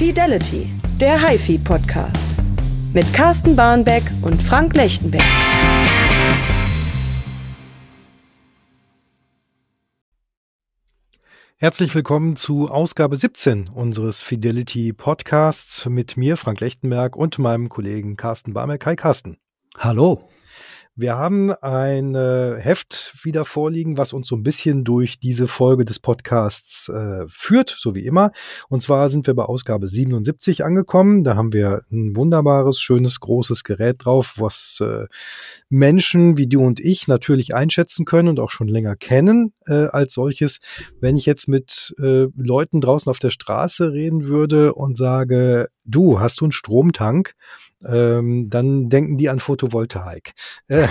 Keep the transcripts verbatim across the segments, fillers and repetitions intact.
Fidelity, der HiFi-Podcast. Mit Carsten Barnbeck und Frank Lechtenberg. Herzlich willkommen zu Ausgabe siebzehn unseres Fidelity Podcasts mit mir, Frank Lechtenberg, und meinem Kollegen Carsten Barnbeck. Hi Carsten. Hallo. Wir haben ein äh, Heft wieder vorliegen, was uns so ein bisschen durch diese Folge des Podcasts äh, führt, so wie immer. Und zwar sind wir bei Ausgabe siebenundsiebzig angekommen. Da haben wir ein wunderbares, schönes, großes Gerät drauf, was äh, Menschen wie du und ich natürlich einschätzen können und auch schon länger kennen äh, als solches. Wenn ich jetzt mit äh, Leuten draußen auf der Straße reden würde und sage, du, hast du einen Stromtank? Ähm, dann denken die an Photovoltaik. Äh,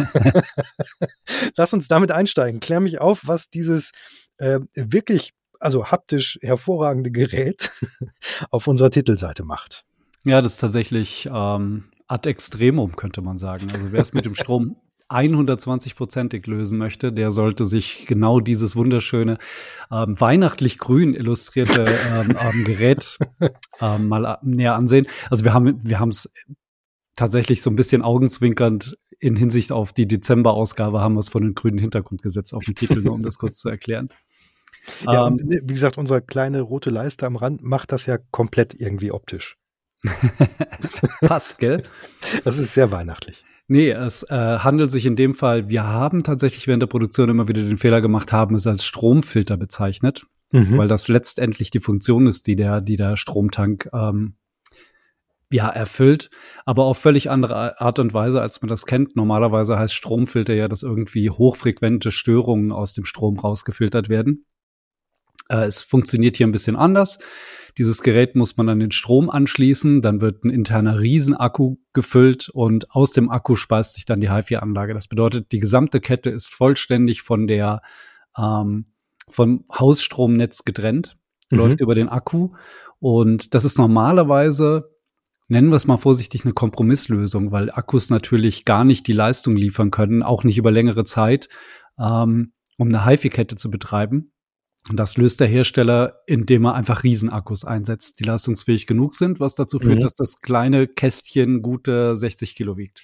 Lass uns damit einsteigen. Klär mich auf, was dieses äh, wirklich, also haptisch hervorragende Gerät auf unserer Titelseite macht. Ja, das ist tatsächlich ähm, ad extremum, könnte man sagen. Also wer es mit dem Strom hundertzwanzig-prozentig lösen möchte, der sollte sich genau dieses wunderschöne, ähm, weihnachtlich grün illustrierte ähm, ähm, Gerät ähm, mal näher ansehen. Also wir haben wir haben es tatsächlich so ein bisschen augenzwinkernd in Hinsicht auf die Dezember-Ausgabe haben wir es von den grünen Hintergrund gesetzt auf den Titel, nur um das kurz zu erklären. Ja, ähm, und wie gesagt, unsere kleine rote Leiste am Rand macht das ja komplett irgendwie optisch. Passt, gell? Das ist sehr weihnachtlich. Nee, es äh, handelt sich in dem Fall, wir haben tatsächlich während der Produktion immer wieder den Fehler gemacht, haben es als Stromfilter bezeichnet, mhm. weil das letztendlich die Funktion ist, die der, die der Stromtank ähm, ja erfüllt, aber auf völlig andere Art und Weise, als man das kennt. Normalerweise heißt Stromfilter ja, dass irgendwie hochfrequente Störungen aus dem Strom rausgefiltert werden. Äh, es funktioniert hier ein bisschen anders. Dieses Gerät muss man an den Strom anschließen, dann wird ein interner Riesenakku gefüllt und aus dem Akku speist sich dann die HiFi-Anlage. Das bedeutet, die gesamte Kette ist vollständig von der ähm, vom Hausstromnetz getrennt, mhm. läuft über den Akku und das ist normalerweise, nennen wir es mal vorsichtig, eine Kompromisslösung, weil Akkus natürlich gar nicht die Leistung liefern können, auch nicht über längere Zeit, ähm, um eine HiFi-Kette zu betreiben. Und das löst der Hersteller, indem er einfach Riesenakkus einsetzt, die leistungsfähig genug sind, was dazu führt, mhm. dass das kleine Kästchen gute sechzig Kilo wiegt.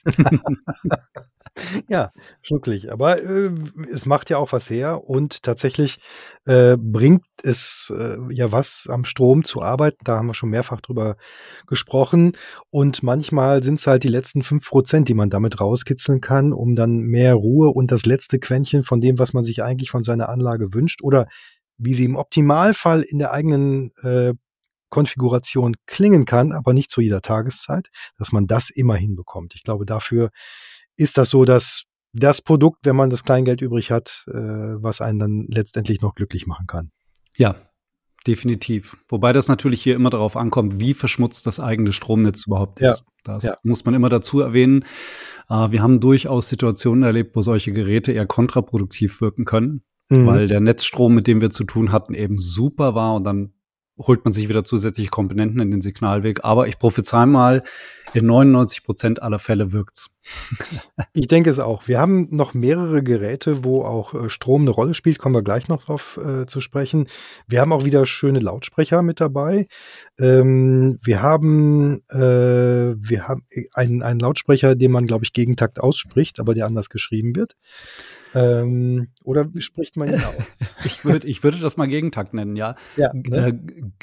Ja, schnucklig. Aber äh, es macht ja auch was her und tatsächlich äh, bringt es äh, ja was am Strom zu arbeiten. Da haben wir schon mehrfach drüber gesprochen. Und manchmal sind es halt die letzten fünf Prozent, die man damit rauskitzeln kann, um dann mehr Ruhe und das letzte Quäntchen von dem, was man sich eigentlich von seiner Anlage wünscht oder wie sie im Optimalfall in der eigenen äh, Konfiguration klingen kann, aber nicht zu jeder Tageszeit, dass man das immer hinbekommt. Ich glaube, dafür ist das so, dass das Produkt, wenn man das Kleingeld übrig hat, äh, was einen dann letztendlich noch glücklich machen kann. Ja, definitiv. Wobei das natürlich hier immer darauf ankommt, wie verschmutzt das eigene Stromnetz überhaupt ist. Ja, das ja. muss man immer dazu erwähnen. Äh, wir haben durchaus Situationen erlebt, wo solche Geräte eher kontraproduktiv wirken können. Mhm. Weil der Netzstrom, mit dem wir zu tun hatten, eben super war und dann holt man sich wieder zusätzliche Komponenten in den Signalweg. Aber ich prophezei mal, in neunundneunzig Prozent aller Fälle wirkt's. Ich denke es auch. Wir haben noch mehrere Geräte, wo auch äh, Strom eine Rolle spielt. Kommen wir gleich noch drauf äh, zu sprechen. Wir haben auch wieder schöne Lautsprecher mit dabei. Ähm, wir haben, äh, wir haben einen, einen Lautsprecher, den man, glaube ich, Gegentakt ausspricht, aber der anders geschrieben wird. Ähm, oder wie spricht man ihn aus? ich würde ich würde das mal Gegentakt nennen, ja. Ja, ne?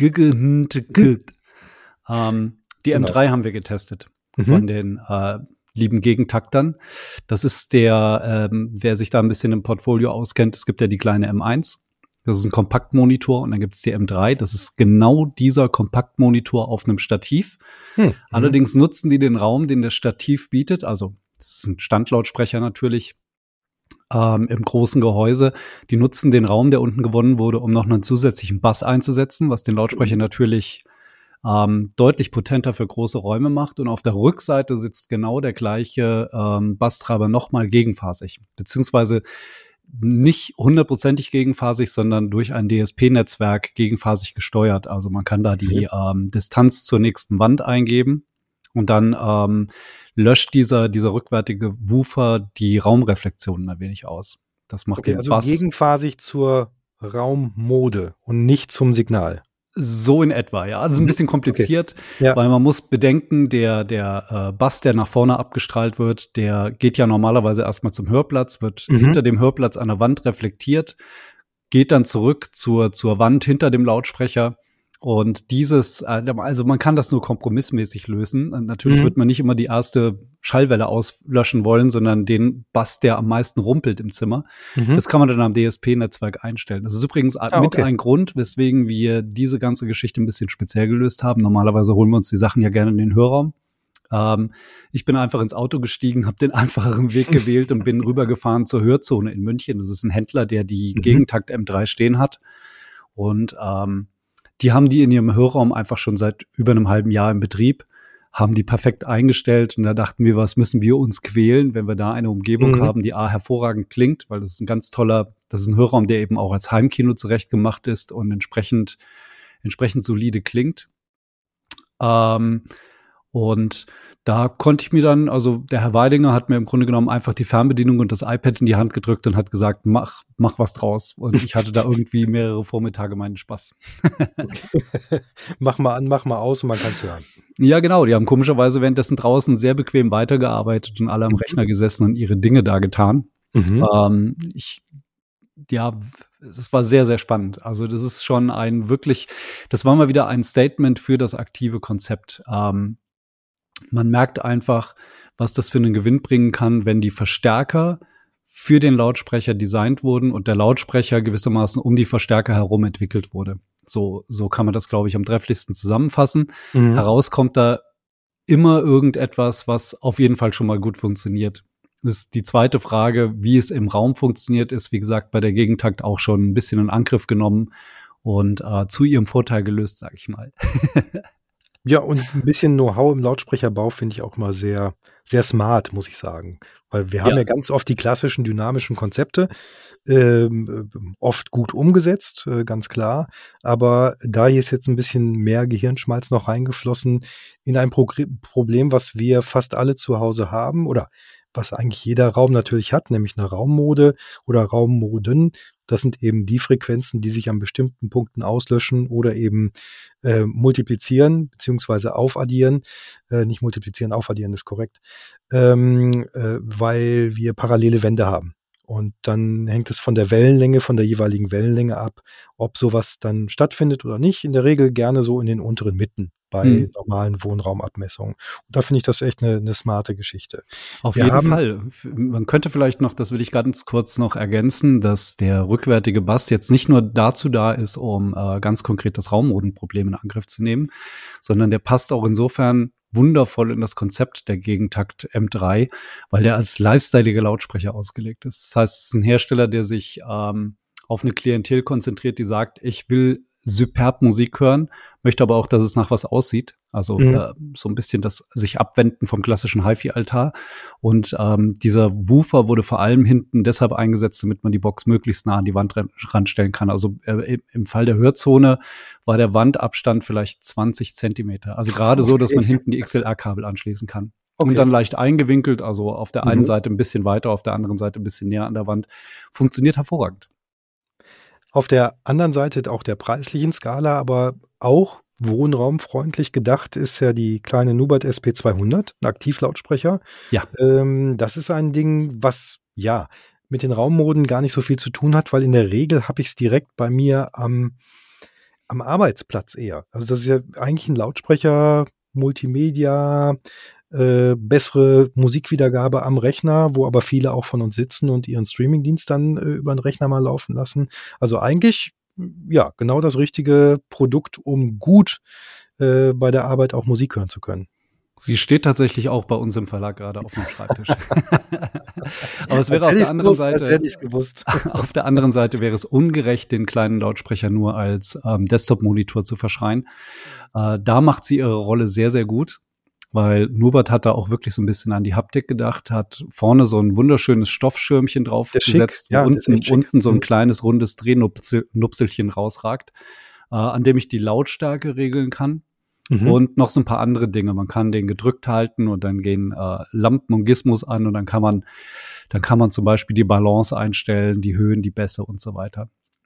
G- ähm, die genau. M drei haben wir getestet mhm. von den äh, lieben Gegentaktern. Das ist der, ähm, wer sich da ein bisschen im Portfolio auskennt, es gibt ja die kleine M eins. Das ist ein Kompaktmonitor und dann gibt es die M drei. Das ist genau dieser Kompaktmonitor auf einem Stativ. Hm. Allerdings nutzen die den Raum, den das Stativ bietet. Also das ist ein Standlautsprecher natürlich. Ähm, im großen Gehäuse. Die nutzen den Raum, der unten gewonnen wurde, um noch einen zusätzlichen Bass einzusetzen, was den Lautsprecher natürlich ähm, deutlich potenter für große Räume macht. Und auf der Rückseite sitzt genau der gleiche ähm, Basstreiber nochmal gegenphasig, beziehungsweise nicht hundertprozentig gegenphasig, sondern durch ein D S P-Netzwerk gegenphasig gesteuert. Also man kann da die ähm, Distanz zur nächsten Wand eingeben und dann ähm, löscht dieser, dieser rückwärtige Woofer die Raumreflexionen ein wenig aus. Das macht okay, den also Bass gegenphasig zur Raummode und nicht zum Signal. So in etwa, ja. Also ein bisschen kompliziert, okay. Ja. Weil man muss bedenken, der, der äh, Bass, der nach vorne abgestrahlt wird, der geht ja normalerweise erstmal zum Hörplatz, wird mhm. hinter dem Hörplatz an der Wand reflektiert, geht dann zurück zur, zur Wand hinter dem Lautsprecher. Und dieses, also man kann das nur kompromissmäßig lösen. Natürlich mhm. wird man nicht immer die erste Schallwelle auslöschen wollen, sondern den Bass, der am meisten rumpelt im Zimmer. Mhm. Das kann man dann am D S P-Netzwerk einstellen. Das ist übrigens ah, mit okay. ein Grund, weswegen wir diese ganze Geschichte ein bisschen speziell gelöst haben. Normalerweise holen wir uns die Sachen ja gerne in den Hörraum. Ähm, ich bin einfach ins Auto gestiegen, habe den einfacheren Weg gewählt und bin rübergefahren zur Hörzone in München. Das ist ein Händler, der die mhm. Gegentakt M drei stehen hat. Und ähm, die haben die in ihrem Hörraum einfach schon seit über einem halben Jahr im Betrieb, haben die perfekt eingestellt und da dachten wir, was müssen wir uns quälen, wenn wir da eine Umgebung mhm. haben, die A, hervorragend klingt, weil das ist ein ganz toller, das ist ein Hörraum, der eben auch als Heimkino zurechtgemacht ist und entsprechend, entsprechend solide klingt. Ähm, und da konnte ich mir dann, also der Herr Weidinger hat mir im Grunde genommen einfach die Fernbedienung und das iPad in die Hand gedrückt und hat gesagt, mach, mach was draus. Und ich hatte da irgendwie mehrere Vormittage meinen Spaß. Okay. Mach mal an, mach mal aus und man kann es hören. Ja, genau. Die haben komischerweise währenddessen draußen sehr bequem weitergearbeitet und alle am mhm. Rechner gesessen und ihre Dinge da getan. Mhm. Ähm, ich, ja, es war sehr, sehr spannend. Also das ist schon ein wirklich, das war mal wieder ein Statement für das aktive Konzept. Ähm, Man merkt einfach, was das für einen Gewinn bringen kann, wenn die Verstärker für den Lautsprecher designt wurden und der Lautsprecher gewissermaßen um die Verstärker herum entwickelt wurde. So, so kann man das, glaube ich, am trefflichsten zusammenfassen. Mhm. Heraus kommt da immer irgendetwas, was auf jeden Fall schon mal gut funktioniert. Das ist die zweite Frage, wie es im Raum funktioniert, ist, wie gesagt, bei der Gegentakt auch schon ein bisschen in Angriff genommen und äh, zu ihrem Vorteil gelöst, sage ich mal. Ja, und ein bisschen Know-how im Lautsprecherbau finde ich auch mal sehr, sehr smart, muss ich sagen. Weil wir haben ja, ja ganz oft die klassischen dynamischen Konzepte, ähm, oft gut umgesetzt, äh, ganz klar. Aber da hier ist jetzt ein bisschen mehr Gehirnschmalz noch reingeflossen in ein Pro- Problem, was wir fast alle zu Hause haben oder was eigentlich jeder Raum natürlich hat, nämlich eine Raummode oder Raummoden. Das sind eben die Frequenzen, die sich an bestimmten Punkten auslöschen oder eben äh, multiplizieren beziehungsweise aufaddieren. Äh, nicht multiplizieren, aufaddieren ist korrekt, ähm, äh, weil wir parallele Wände haben. Und dann hängt es von der Wellenlänge, von der jeweiligen Wellenlänge ab, ob sowas dann stattfindet oder nicht. In der Regel gerne so in den unteren Mitten bei hm. normalen Wohnraumabmessungen. Und da finde ich das echt eine, eine smarte Geschichte. Auf Wir jeden haben, Fall. Man könnte vielleicht noch, das will ich ganz kurz noch ergänzen, dass der rückwärtige Bass jetzt nicht nur dazu da ist, um äh, ganz konkret das Raummodenproblem in Angriff zu nehmen, sondern der passt auch insofern wundervoll in das Konzept der Gegentakt M drei, weil der als lifestyleiger Lautsprecher ausgelegt ist. Das heißt, es ist ein Hersteller, der sich ähm, auf eine Klientel konzentriert, die sagt, ich will superb Musik hören, möchte aber auch, dass es nach was aussieht. Also mhm. äh, so ein bisschen das sich abwenden vom klassischen Hi-Fi-Altar. Und ähm, dieser Woofer wurde vor allem hinten deshalb eingesetzt, damit man die Box möglichst nah an die Wand ranstellen kann. Also äh, im Fall der Hörzone war der Wandabstand vielleicht zwanzig Zentimeter. Also gerade okay. so, dass man hinten die X L R-Kabel anschließen kann. Okay. Und dann leicht eingewinkelt, also auf der einen mhm. Seite ein bisschen weiter, auf der anderen Seite ein bisschen näher an der Wand. Funktioniert hervorragend. Auf der anderen Seite auch der preislichen Skala, aber auch wohnraumfreundlich gedacht ist ja die kleine Nubert S P zweihundert, ein Aktivlautsprecher. Ja. Ähm, das ist ein Ding, was ja mit den Raummoden gar nicht so viel zu tun hat, weil in der Regel habe ich es direkt bei mir am, am Arbeitsplatz eher. Also das ist ja eigentlich ein Lautsprecher, Multimedia, Äh, bessere Musikwiedergabe am Rechner, wo aber viele auch von uns sitzen und ihren Streamingdienst dann äh, über den Rechner mal laufen lassen. Also eigentlich, ja, genau das richtige Produkt, um gut äh, bei der Arbeit auch Musik hören zu können. Sie steht tatsächlich auch bei uns im Verlag gerade auf dem Schreibtisch. Aber es wäre auf der anderen gewusst, Seite, als hätte ich's gewusst. Auf der anderen Seite wäre es ungerecht, den kleinen Lautsprecher nur als ähm, Desktop-Monitor zu verschreien. Äh, da macht sie ihre Rolle sehr, sehr gut. Weil Nubert hat da auch wirklich so ein bisschen an die Haptik gedacht, hat vorne so ein wunderschönes Stoffschirmchen draufgesetzt, wo ja, unten, unten so ein kleines rundes Drehnupselchen rausragt, äh, an dem ich die Lautstärke regeln kann mhm. und noch so ein paar andere Dinge. Man kann den gedrückt halten und dann gehen äh, Lampen und Gizmos an und dann kann man, dann kann man zum Beispiel die Balance einstellen, die Höhen, die Bässe und so weiter.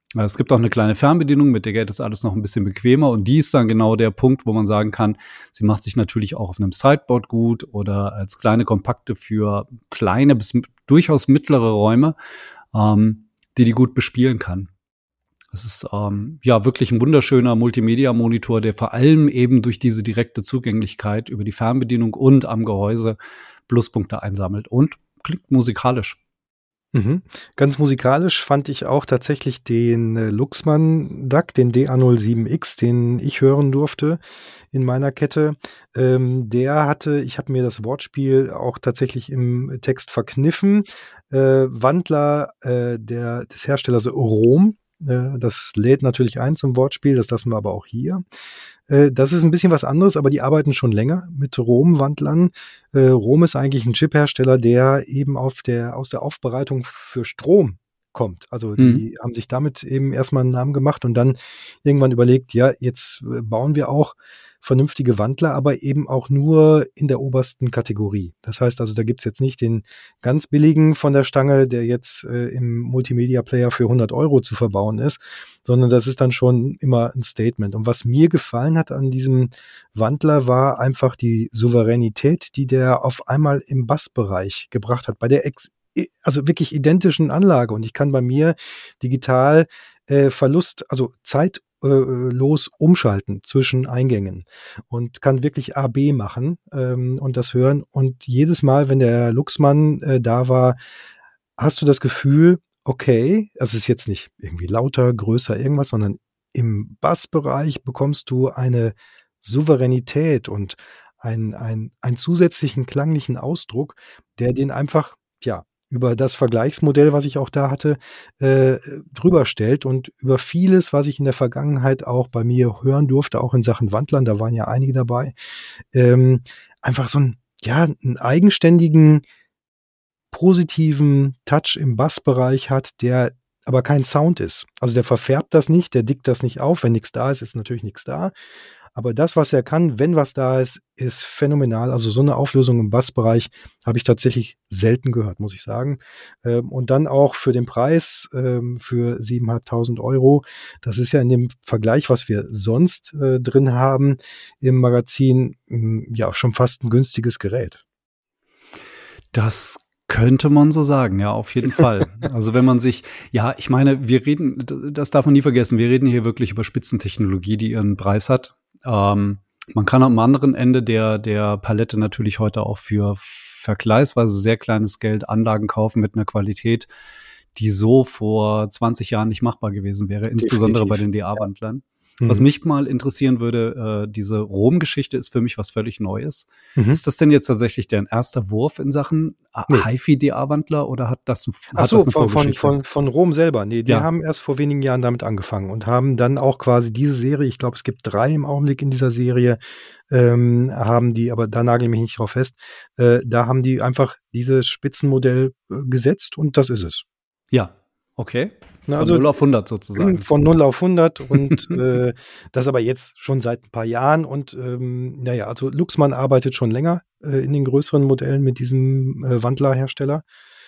Es gibt auch eine kleine Fernbedienung, mit der geht das alles noch ein bisschen bequemer und die ist dann genau der Punkt, wo man sagen kann, sie macht sich natürlich auch auf einem Sideboard gut oder als kleine Kompakte für kleine bis m- durchaus mittlere Räume, ähm, die die gut bespielen kann. Es ist ähm, ja wirklich ein wunderschöner Multimedia-Monitor, der vor allem eben durch diese direkte Zugänglichkeit über die Fernbedienung und am Gehäuse Pluspunkte einsammelt und klingt musikalisch. Mhm. Ganz musikalisch fand ich auch tatsächlich den äh, Luxman D A C, den D A null sieben X, den ich hören durfte in meiner Kette. Ähm, der hatte, ich habe mir das Wortspiel auch tatsächlich im Text verkniffen, äh, Wandler äh, der, des Herstellers Rom. Äh, das lädt natürlich ein zum Wortspiel, das lassen wir aber auch hier. Äh, das ist ein bisschen was anderes, aber die arbeiten schon länger mit Rom-Wandlern. Äh, Rom ist eigentlich ein Chiphersteller, der eben auf der, aus der Aufbereitung für Strom kommt. Also die Mhm. haben sich damit eben erstmal einen Namen gemacht und dann irgendwann überlegt, ja, jetzt äh, bauen wir auch vernünftige Wandler, aber eben auch nur in der obersten Kategorie. Das heißt also, da gibt's jetzt nicht den ganz billigen von der Stange, der jetzt äh, im Multimedia-Player für hundert Euro zu verbauen ist, sondern das ist dann schon immer ein Statement. Und was mir gefallen hat an diesem Wandler war einfach die Souveränität, die der auf einmal im Bassbereich gebracht hat, bei der ex also wirklich identischen Anlage. Und ich kann bei mir digital äh, Verlust, also zeitlos umschalten zwischen Eingängen und kann wirklich A B machen ähm, und das hören. Und jedes Mal, wenn der Luxmann äh, da war, hast du das Gefühl, okay, also es ist jetzt nicht irgendwie lauter, größer, irgendwas, sondern im Bassbereich bekommst du eine Souveränität und ein, ein, einen zusätzlichen klanglichen Ausdruck, der den einfach, ja, über das Vergleichsmodell, was ich auch da hatte, äh, drüber stellt und über vieles, was ich in der Vergangenheit auch bei mir hören durfte, auch in Sachen Wandlern, da waren ja einige dabei, ähm, einfach so ein, ja, einen eigenständigen, positiven Touch im Bassbereich hat, der aber kein Sound ist. Also der verfärbt das nicht, der dickt das nicht auf. Wenn nichts da ist, ist natürlich nichts da. Aber das, was er kann, wenn was da ist, ist phänomenal. Also so eine Auflösung im Bassbereich habe ich tatsächlich selten gehört, muss ich sagen. Ähm, und dann auch für den Preis, ähm, für siebentausendfünfhundert Euro. Das ist ja in dem Vergleich, was wir sonst äh, drin haben im Magazin, mh, ja schon fast ein günstiges Gerät. Das könnte man so sagen, ja, auf jeden Fall. Also wenn man sich, ja, ich meine, wir reden, das darf man nie vergessen, wir reden hier wirklich über Spitzentechnologie, die ihren Preis hat. Ähm, man kann am anderen Ende der, der Palette natürlich heute auch für vergleichsweise sehr kleines Geld Anlagen kaufen mit einer Qualität, die so vor zwanzig Jahren nicht machbar gewesen wäre, insbesondere Definitiv. bei den D A-Wandlern. Mhm. Was mich mal interessieren würde, äh, diese Rom-Geschichte ist für mich was völlig Neues. Mhm. Ist das denn jetzt tatsächlich dein erster Wurf in Sachen Nee. HiFi-D A-Wandler oder hat das, Ach hat so, das eine von, von, Vorgeschichte? von, von Rom selber. Nee, die Ja. haben erst vor wenigen Jahren damit angefangen und haben dann auch quasi diese Serie, ich glaube, es gibt drei im Augenblick in dieser Serie, ähm, haben die, aber da nagel ich mich nicht drauf fest, äh, da haben die einfach dieses Spitzenmodell äh, gesetzt und das ist es. Ja, okay. Na, Von also null auf hundert sozusagen. von null auf hundert und äh, das aber jetzt schon seit ein paar Jahren und ähm, naja, also Luxman arbeitet schon länger äh, in den größeren Modellen mit diesem äh, Wandlerhersteller.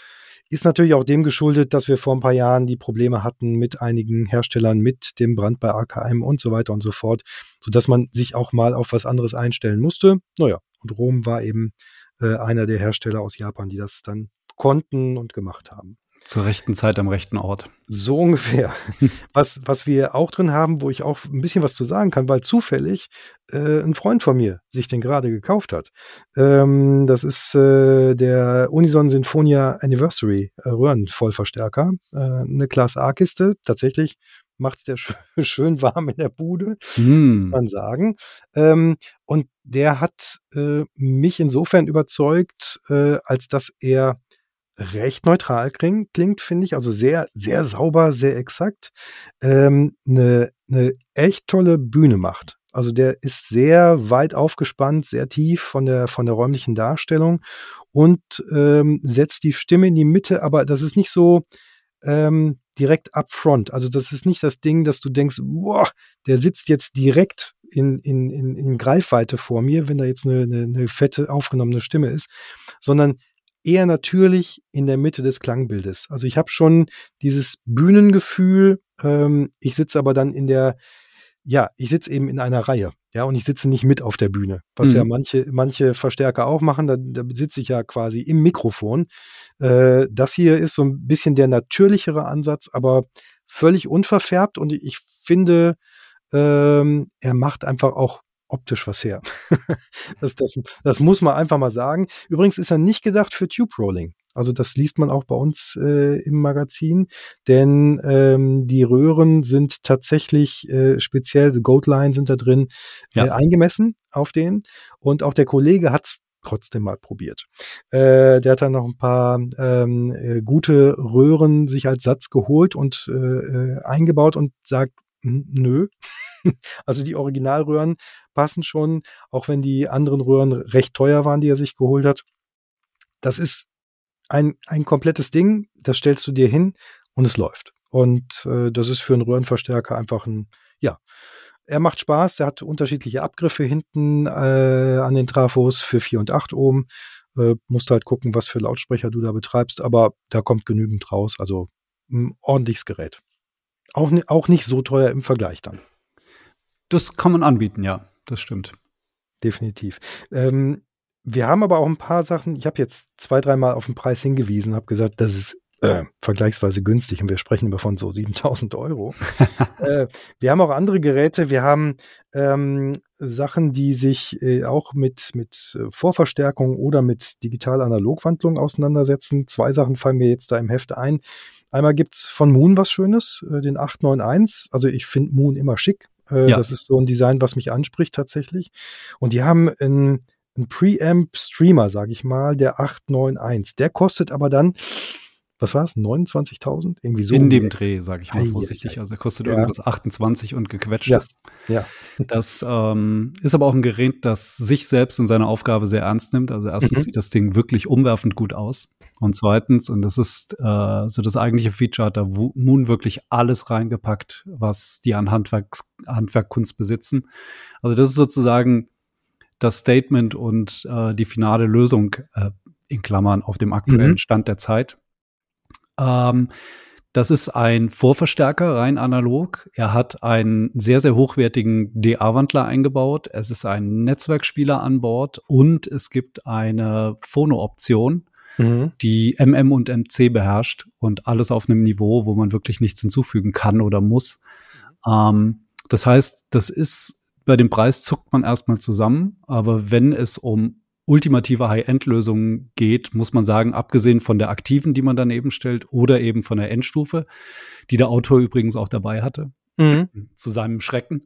Ist natürlich auch dem geschuldet, dass wir vor ein paar Jahren die Probleme hatten mit einigen Herstellern, mit dem Brand bei A K M und so weiter und so fort, sodass man sich auch mal auf was anderes einstellen musste. Naja, und Rom war eben äh, einer der Hersteller aus Japan, die das dann konnten und gemacht haben. Zur rechten Zeit am rechten Ort. So ungefähr. Was, was wir auch drin haben, wo ich auch ein bisschen was zu sagen kann, weil zufällig äh, ein Freund von mir sich den gerade gekauft hat. Ähm, das ist äh, der Unison Sinfonia Anniversary äh, Röhrenvollverstärker. Äh, eine Class A-Kiste. Tatsächlich macht der sch schön warm in der Bude, Mm. muss man sagen. Ähm, und der hat äh, mich insofern überzeugt, äh, als dass er recht neutral klingt, klingt finde ich, also sehr, sehr sauber, sehr exakt, ähm, eine, eine echt tolle Bühne macht. Also der ist sehr weit aufgespannt, sehr tief von der, von der räumlichen Darstellung und ähm, setzt die Stimme in die Mitte, aber das ist nicht so ähm, direkt up front. Also das ist nicht das Ding, dass du denkst, boah, der sitzt jetzt direkt in, in, in, in Greifweite vor mir, wenn da jetzt eine, eine, eine fette aufgenommene Stimme ist, sondern eher natürlich in der Mitte des Klangbildes. Also ich habe schon dieses Bühnengefühl Ähm, ich sitze aber dann in der, ja, ich sitze eben in einer Reihe. Ja, und ich sitze nicht mit auf der Bühne, was mhm. ja manche, manche Verstärker auch machen. Da, da sitze ich ja quasi im Mikrofon. Äh, das hier ist so ein bisschen der natürlichere Ansatz, aber völlig unverfärbt. Und ich finde, ähm, er macht einfach auch optisch was her. das, das, das muss man einfach mal sagen. Übrigens ist er nicht gedacht für Tube Rolling. Also das liest man auch bei uns äh, im Magazin, denn ähm, die Röhren sind tatsächlich äh, speziell, die Goatline sind da drin, ja. äh, eingemessen auf den. Und auch der Kollege hat's trotzdem mal probiert. Äh, der hat dann noch ein paar ähm, äh, gute Röhren sich als Satz geholt und äh, eingebaut und sagt, nö. Also die Originalröhren passen schon, auch wenn die anderen Röhren recht teuer waren, die er sich geholt hat. Das ist ein, ein komplettes Ding, das stellst du dir hin und es läuft. Und äh, das ist für einen Röhrenverstärker einfach ein, ja, er macht Spaß, der hat unterschiedliche Abgriffe hinten äh, an den Trafos für vier und acht Ohm. Äh, musst halt gucken, was für Lautsprecher du da betreibst, aber da kommt genügend raus, also ein ordentliches Gerät. Auch, auch nicht so teuer im Vergleich dann. Das kann man anbieten, ja, das stimmt. Definitiv. Ähm, wir haben aber auch ein paar Sachen, ich habe jetzt zwei, dreimal auf den Preis hingewiesen, habe gesagt, das ist äh, vergleichsweise günstig und wir sprechen immer von so siebentausend Euro. äh, wir haben auch andere Geräte, wir haben ähm, Sachen, die sich äh, auch mit, mit Vorverstärkung oder mit Digital-Analog-Wandlung auseinandersetzen. Zwei Sachen fallen mir jetzt da im Heft ein. Einmal gibt's von Moon was Schönes, äh, den acht neun eins. Also ich finde Moon immer schick. Äh, ja. Das ist so ein Design, was mich anspricht tatsächlich. Und die haben ein, ein Preamp-Streamer, sage ich mal, der acht neun eins. Der kostet aber dann, was war's, neunundzwanzigtausend? Irgendwie so. In dem Dreh, sage ich mal vorsichtig. Also er kostet ja. irgendwas achtundzwanzig und gequetschtes. Ja. ja. Das ähm, ist aber auch ein Gerät, das sich selbst und seine Aufgabe sehr ernst nimmt. Also erstens mhm. sieht das Ding wirklich umwerfend gut aus. Und zweitens, und das ist äh, so das eigentliche Feature, hat da Moon wirklich alles reingepackt, was die an Handwerks Handwerkkunst besitzen. Also das ist sozusagen das Statement und äh, die finale Lösung äh, in Klammern auf dem aktuellen mhm. Stand der Zeit. Ähm, das ist ein Vorverstärker, rein analog. Er hat einen sehr, sehr hochwertigen D A-Wandler eingebaut. Es ist ein Netzwerkspieler an Bord und es gibt eine Phono-Option, mhm. die M M und M C beherrscht und alles auf einem Niveau, wo man wirklich nichts hinzufügen kann oder muss. Mhm. Ähm, das heißt, das ist, bei dem Preis zuckt man erstmal zusammen, aber wenn es um ultimative High-End-Lösungen geht, muss man sagen, abgesehen von der aktiven, die man daneben stellt, oder eben von der Endstufe, die der Autor übrigens auch dabei hatte, mhm. zu seinem Schrecken.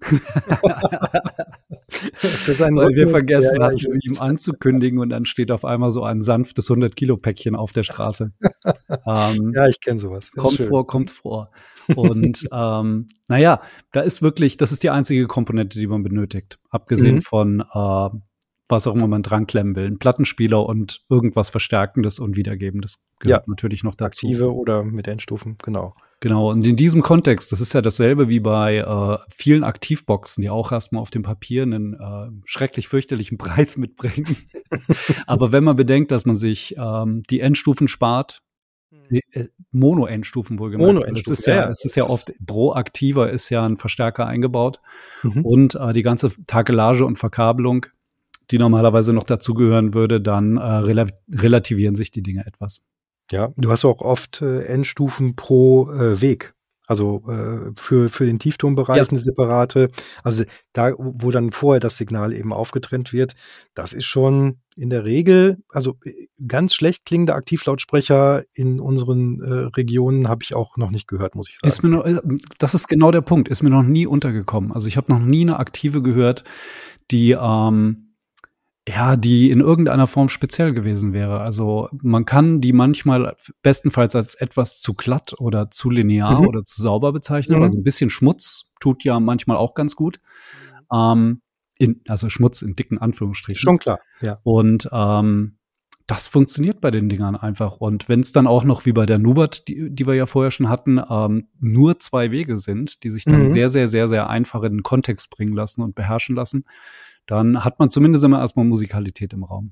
Weil wir vergessen ja, hatten, sie ihm anzukündigen und dann steht auf einmal so ein sanftes hundert-Kilo-Päckchen auf der Straße. ähm, ja, ich kenne sowas. Das kommt vor, kommt vor. Und ähm, naja, da ist wirklich, das ist die einzige Komponente, die man benötigt. Abgesehen mhm. von äh, was auch immer man dran klemmen will. Ein Plattenspieler und irgendwas Verstärkendes und Wiedergebendes gehört ja, natürlich noch dazu. Aktive oder mit Endstufen, genau. Genau, und in diesem Kontext, das ist ja dasselbe wie bei äh, vielen Aktivboxen, die auch erstmal auf dem Papier einen äh, schrecklich fürchterlichen Preis mitbringen. Aber wenn man bedenkt, dass man sich ähm, die Endstufen spart, äh, Mono-Endstufen wohlgemerkt. Mono es ist ja, ja, es ist ja oft, pro Aktiver ist ja ein Verstärker eingebaut mhm. und äh, die ganze Takelage und Verkabelung, die normalerweise noch dazugehören würde, dann äh, rel- relativieren sich die Dinge etwas. Ja, du hast auch oft äh, Endstufen pro äh, Weg. Also äh, für, für den Tieftonbereich ja. eine separate, also da, wo dann vorher das Signal eben aufgetrennt wird, das ist schon in der Regel, also ganz schlecht klingende Aktivlautsprecher in unseren äh, Regionen habe ich auch noch nicht gehört, muss ich sagen. Ist mir noch, das ist genau der Punkt, ist mir noch nie untergekommen. Also ich habe noch nie eine Aktive gehört, die ähm, ja, die in irgendeiner Form speziell gewesen wäre. Also man kann die manchmal bestenfalls als etwas zu glatt oder zu linear mhm. oder zu sauber bezeichnen. Mhm. Also ein bisschen Schmutz tut ja manchmal auch ganz gut. Ähm, in, also Schmutz in dicken Anführungsstrichen. Schon klar, ja. Und ähm, das funktioniert bei den Dingern einfach. Und wenn es dann auch noch wie bei der Nubert, die, die wir ja vorher schon hatten, ähm, nur zwei Wege sind, die sich dann mhm. sehr, sehr, sehr, sehr einfach in den Kontext bringen lassen und beherrschen lassen, dann hat man zumindest immer erstmal Musikalität im Raum.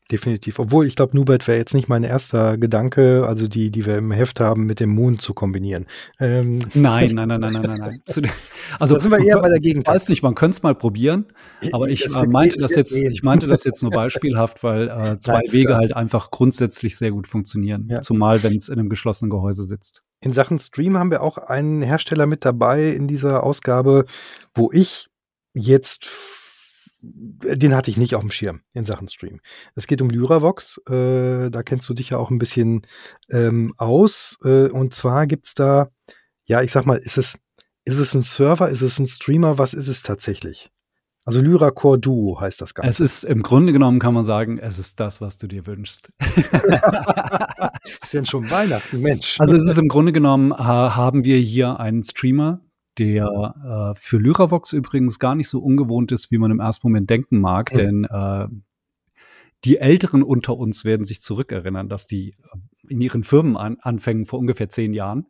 definitiv. Obwohl, ich glaube, Nubert wäre jetzt nicht mein erster Gedanke, also die, die wir im Heft haben, mit dem Moon zu kombinieren. Ähm, nein, nein, nein, nein, nein, nein, nein. Zu, also, da sind wir eher bei der Gegend. Ich weiß nicht, man könnte es mal probieren, aber ich, äh, meinte das jetzt, ich meinte das jetzt nur beispielhaft, weil äh, zwei nein, Wege klar. halt einfach grundsätzlich sehr gut funktionieren, ja. Zumal wenn es in einem geschlossenen Gehäuse sitzt. In Sachen Stream haben wir auch einen Hersteller mit dabei in dieser Ausgabe, wo ich jetzt den hatte ich nicht auf dem Schirm in Sachen Stream. Es geht um LyraVox, äh, da kennst du dich ja auch ein bisschen ähm, aus. Äh, und zwar gibt's da, ja, ich sag mal, ist es, ist es ein Server, ist es ein Streamer, was ist es tatsächlich? Also LyraCore Duo heißt das Ganze. Es ist, im Grunde genommen kann man sagen, es ist das, was du dir wünschst. Ist denn schon Weihnachten, Mensch. Also es ist im Grunde genommen, äh, haben wir hier einen Streamer, der äh, für LyraVox übrigens gar nicht so ungewohnt ist, wie man im ersten Moment denken mag, mhm. denn äh, die Älteren unter uns werden sich zurückerinnern, dass die in ihren Firmenanfängen vor ungefähr zehn Jahren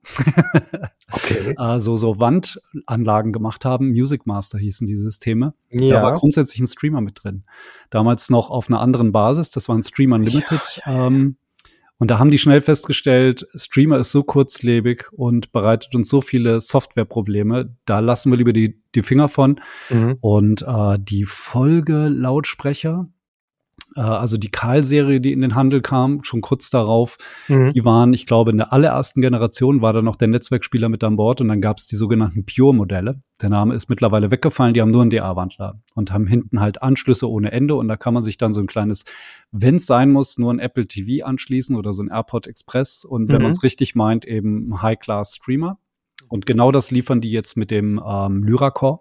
okay. äh, so, so Wandanlagen gemacht haben. Music Master hießen die Systeme. Ja. Da war grundsätzlich ein Streamer mit drin. Damals noch auf einer anderen Basis, das war ein Stream Unlimited. Ja, ja. Ähm, Und da haben die schnell festgestellt, Streamer ist so kurzlebig und bereitet uns so viele Softwareprobleme, da lassen wir lieber die, die Finger von. Mhm. Und äh, die Folge-Lautsprecher, äh, also die Karl-Serie, die in den Handel kam, schon kurz darauf, mhm. die waren, ich glaube, in der allerersten Generation war da noch der Netzwerkspieler mit an Bord und dann gab es die sogenannten Pure-Modelle. Der Name ist mittlerweile weggefallen, die haben nur einen D A-Wandler und haben hinten halt Anschlüsse ohne Ende und da kann man sich dann so ein kleines, wenn es sein muss, nur ein Apple T V anschließen oder so ein AirPod Express und wenn mhm. man es richtig meint, eben ein High-Class-Streamer. Und genau das liefern die jetzt mit dem ähm, LyraCore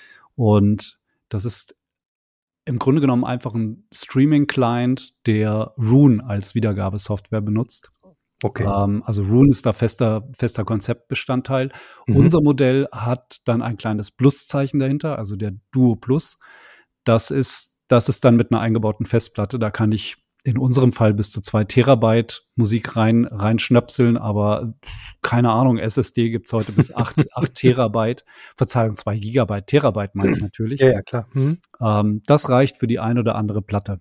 und das ist im Grunde genommen einfach ein Streaming-Client, der Roon als Wiedergabesoftware benutzt. Okay. Ähm, also Roon ist da fester, fester Konzeptbestandteil. Mhm. Unser Modell hat dann ein kleines Pluszeichen dahinter, also der Duo Plus. Das ist, das ist dann mit einer eingebauten Festplatte. Da kann ich in unserem Fall bis zu zwei Terabyte Musik rein, reinschnöpseln, aber keine Ahnung, S S D gibt's heute bis acht, acht Terabyte. Verzeihung, zwei Gigabyte, Terabyte meine ich natürlich. Ja, ja, klar. Mhm. Ähm, das reicht für die ein oder andere Platte.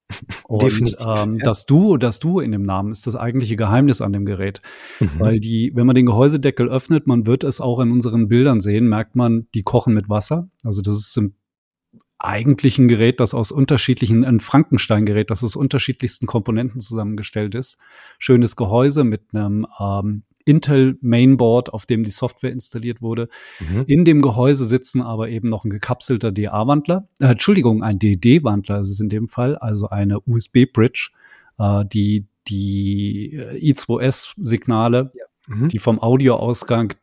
Und ähm, ja. das Duo, das Duo in dem Namen ist das eigentliche Geheimnis an dem Gerät. Mhm. Weil die, wenn man den Gehäusedeckel öffnet, man wird es auch in unseren Bildern sehen, merkt man, die kochen mit Wasser. Also das ist im eigentlich ein Gerät, das aus unterschiedlichen, ein Frankenstein-Gerät, das aus unterschiedlichsten Komponenten zusammengestellt ist. Schönes Gehäuse mit einem ähm, Intel Mainboard, auf dem die Software installiert wurde. Mhm. In dem Gehäuse sitzen aber eben noch ein gekapselter D A-Wandler, äh, Entschuldigung, ein D D-Wandler ist es in dem Fall, also eine U S B-Bridge, äh, die die I zwei S-Signale, ja. Mhm. die vom Audioausgang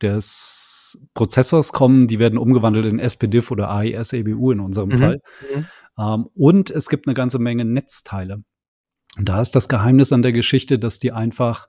des Prozessors kommen, die werden umgewandelt in S P D I F oder A E S E B U in unserem mhm. Fall. Mhm. Ähm, und es gibt eine ganze Menge Netzteile. Und da ist das Geheimnis an der Geschichte, dass die einfach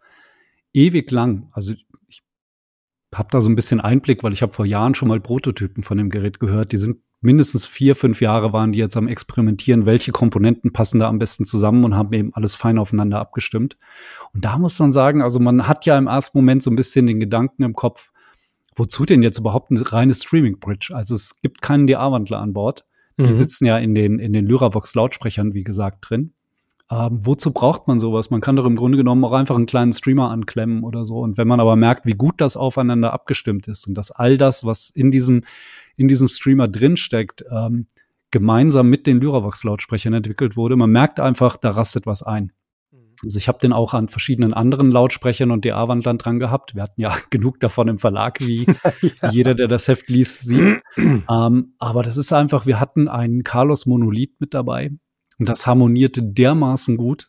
ewig lang, also ich habe da so ein bisschen Einblick, weil ich habe vor Jahren schon mal Prototypen von dem Gerät gehört, die sind mindestens vier, fünf Jahre waren die jetzt am Experimentieren, welche Komponenten passen da am besten zusammen und haben eben alles fein aufeinander abgestimmt. Und da muss man sagen, also man hat ja im ersten Moment so ein bisschen den Gedanken im Kopf, wozu denn jetzt überhaupt eine reine Streaming-Bridge? Also es gibt keinen D A-Wandler an Bord. Die mhm. sitzen ja in den, in den LyraVox-Lautsprechern, wie gesagt, drin. Ähm, wozu braucht man sowas? Man kann doch im Grunde genommen auch einfach einen kleinen Streamer anklemmen oder so. Und wenn man aber merkt, wie gut das aufeinander abgestimmt ist und dass all das, was in diesem in diesem Streamer drinsteckt, ähm, gemeinsam mit den LyraVox-Lautsprechern entwickelt wurde. Man merkt einfach, da rastet was ein. Also ich habe den auch an verschiedenen anderen Lautsprechern und D A-Wandlern dran gehabt. Wir hatten ja genug davon im Verlag, wie ja. jeder, der das Heft liest, sieht. ähm, aber das ist einfach, wir hatten einen Carlos Monolith mit dabei und das harmonierte dermaßen gut.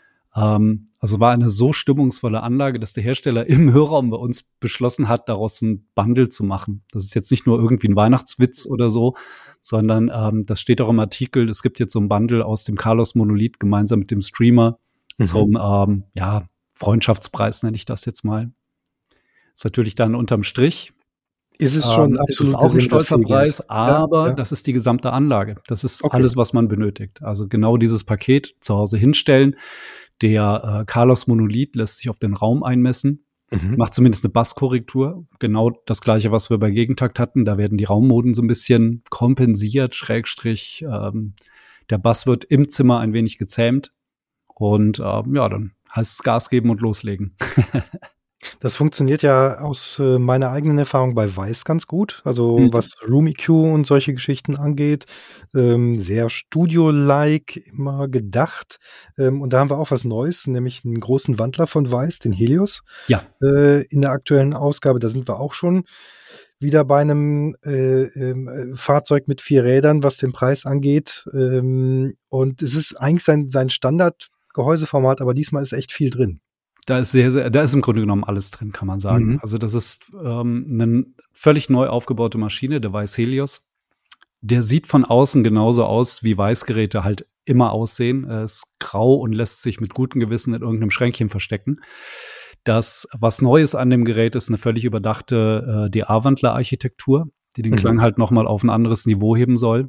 Ähm, also war eine so stimmungsvolle Anlage, dass der Hersteller im Hörraum bei uns beschlossen hat, daraus ein Bundle zu machen. Das ist jetzt nicht nur irgendwie ein Weihnachtswitz oder so, sondern ähm, das steht auch im Artikel, es gibt jetzt so ein Bundle aus dem Carlos Monolith gemeinsam mit dem Streamer mhm. zum ähm, ja, Freundschaftspreis, nenne ich das jetzt mal. Ist natürlich dann unterm Strich. Ist es schon ähm, absolut ist es auch ein stolzer Preis, aber ja, ja. das ist die gesamte Anlage. Das ist okay. alles, was man benötigt. Also genau dieses Paket zu Hause hinstellen. Der äh, Carlos Monolith lässt sich auf den Raum einmessen, mhm. macht zumindest eine Basskorrektur. Genau das Gleiche, was wir bei Gegentakt hatten. Da werden die Raummoden so ein bisschen kompensiert, Schrägstrich. Ähm, der Bass wird im Zimmer ein wenig gezähmt. Und äh, ja, dann heißt es Gas geben und loslegen. Das funktioniert ja aus äh, meiner eigenen Erfahrung bei Weiß ganz gut. Also Mhm. was Room E Q und solche Geschichten angeht. Ähm, sehr Studio-like immer gedacht. Ähm, und da haben wir auch was Neues, nämlich einen großen Wandler von Weiß, den Helios. Ja. Äh, in der aktuellen Ausgabe, da sind wir auch schon wieder bei einem äh, äh, Fahrzeug mit vier Rädern, was den Preis angeht. Ähm, und es ist eigentlich sein, sein Standard-Gehäuseformat, aber diesmal ist echt viel drin. Da ist sehr, sehr, da ist im Grunde genommen alles drin, kann man sagen. Mhm. Also das ist ähm, eine völlig neu aufgebaute Maschine, der Weiß Helios. Der sieht von außen genauso aus, wie Weiß-Geräte halt immer aussehen. Er ist grau und lässt sich mit gutem Gewissen in irgendeinem Schränkchen verstecken. Das, was Neues an dem Gerät ist, eine völlig überdachte äh, D A-Wandler-Architektur, die den Mhm. Klang halt noch mal auf ein anderes Niveau heben soll.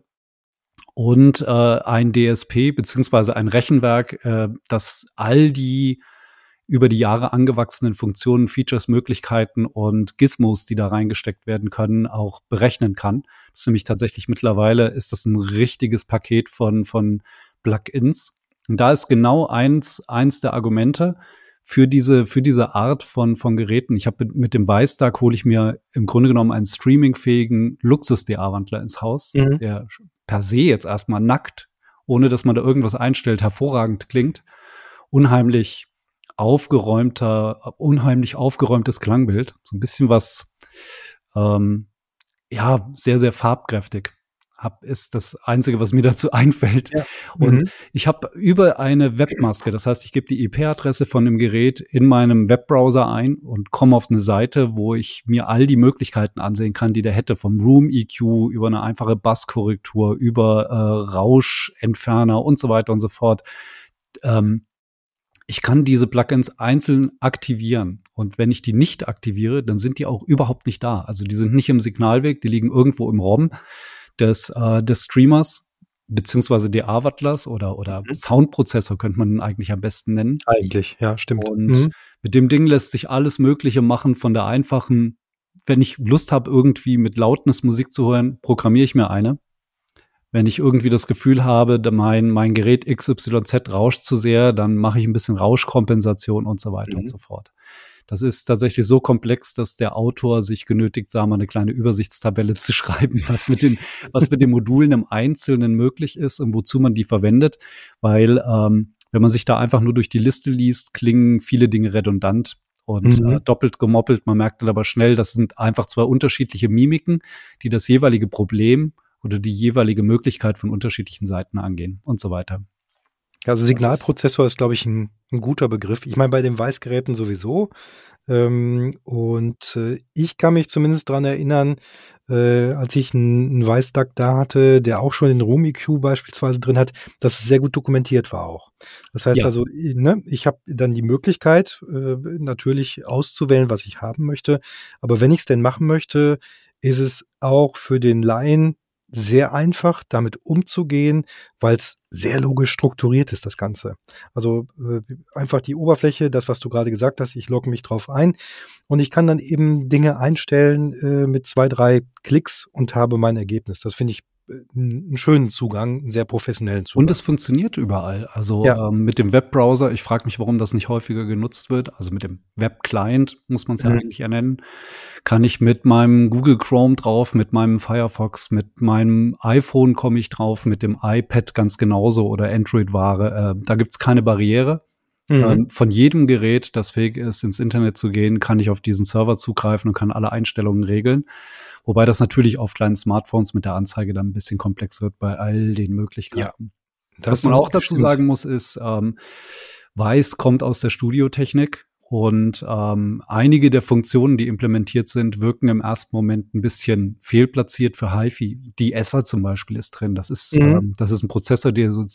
Und äh, ein D S P beziehungsweise ein Rechenwerk, äh, das all die über die Jahre angewachsenen Funktionen, Features, Möglichkeiten und Gizmos, die da reingesteckt werden können, auch berechnen kann. Das ist nämlich tatsächlich mittlerweile ist das ein richtiges Paket von, von Plugins. Und da ist genau eins, eins der Argumente für diese, für diese Art von, von Geräten. Ich habe mit dem Weißtag hole ich mir im Grunde genommen einen streamingfähigen Luxus-D A-Wandler ins Haus, Mhm. der per se jetzt erstmal nackt, ohne dass man da irgendwas einstellt, hervorragend klingt. Unheimlich aufgeräumter, unheimlich aufgeräumtes Klangbild. So ein bisschen was, ähm, ja, sehr, sehr farbkräftig. Hab, ist das Einzige, was mir dazu einfällt. Ja. Und Mhm. ich habe über eine Webmaske, das heißt, ich gebe die I P-Adresse von dem Gerät in meinem Webbrowser ein und komme auf eine Seite, wo ich mir all die Möglichkeiten ansehen kann, die der hätte, vom Room E Q über eine einfache Basskorrektur, über äh, Rauschentferner und so weiter und so fort. Ähm, Ich kann diese Plugins einzeln aktivieren. Und wenn ich die nicht aktiviere, dann sind die auch überhaupt nicht da. Also die sind nicht im Signalweg, die liegen irgendwo im ROM des, äh, des Streamers, beziehungsweise D A-Wattlers oder, oder Mhm. Soundprozessor könnte man ihn eigentlich am besten nennen. Eigentlich, ja, stimmt. Und Mhm. mit dem Ding lässt sich alles Mögliche machen, von der einfachen, wenn ich Lust habe, irgendwie mit Lautness Musik zu hören, programmiere ich mir eine. Wenn ich irgendwie das Gefühl habe, mein, mein Gerät X Y Z rauscht zu sehr, dann mache ich ein bisschen Rauschkompensation und so weiter Mhm. und so fort. Das ist tatsächlich so komplex, dass der Autor sich genötigt sah, mal eine kleine Übersichtstabelle zu schreiben, was mit den, was mit den Modulen im Einzelnen möglich ist und wozu man die verwendet. Weil, ähm, wenn man sich da einfach nur durch die Liste liest, klingen viele Dinge redundant und Mhm. äh, doppelt gemoppelt. Man merkt dann aber schnell, das sind einfach zwei unterschiedliche Mimiken, die das jeweilige Problem oder die jeweilige Möglichkeit von unterschiedlichen Seiten angehen und so weiter. Also Signalprozessor ist, glaube ich, ein, ein guter Begriff. Ich meine, bei den Weißgeräten sowieso. Ähm, und äh, ich kann mich zumindest dran erinnern, äh, als ich einen, einen Weißduck da hatte, der auch schon den Room E Q beispielsweise drin hat, dass es sehr gut dokumentiert war auch. Das heißt Ja. also, i- ne, ich habe dann die Möglichkeit, äh, natürlich auszuwählen, was ich haben möchte. Aber wenn ich es denn machen möchte, ist es auch für den Laien sehr einfach, damit umzugehen, weil es sehr logisch strukturiert ist, das Ganze. Also äh, einfach die Oberfläche, das, was du gerade gesagt hast, ich logge mich drauf ein und ich kann dann eben Dinge einstellen äh, mit zwei, drei Klicks und habe mein Ergebnis. Das finde ich äh, einen schönen Zugang, einen sehr professionellen Zugang. Und es funktioniert überall. Also Ja. ähm, mit dem Webbrowser, ich frage mich, warum das nicht häufiger genutzt wird. Also mit dem Webclient muss man es ja Mhm. eigentlich ja nennen. Kann ich mit meinem Google Chrome drauf, mit meinem Firefox, mit meinem iPhone komme ich drauf, mit dem iPad ganz genauso oder Android-Ware. Äh, da gibt's keine Barriere. Mhm. Ähm, von jedem Gerät, das fähig ist, ins Internet zu gehen, kann ich auf diesen Server zugreifen und kann alle Einstellungen regeln. Wobei das natürlich auf kleinen Smartphones mit der Anzeige dann ein bisschen komplex wird bei all den Möglichkeiten. Das Was man sind- auch dazu stimmt. sagen muss, ist, ähm, Weiß kommt aus der Studiotechnik und ähm, einige der Funktionen, die implementiert sind, wirken im ersten Moment ein bisschen fehlplatziert für HiFi. Die Esser zum Beispiel ist drin. Das ist, Mhm. ähm, das ist ein Prozessor, der so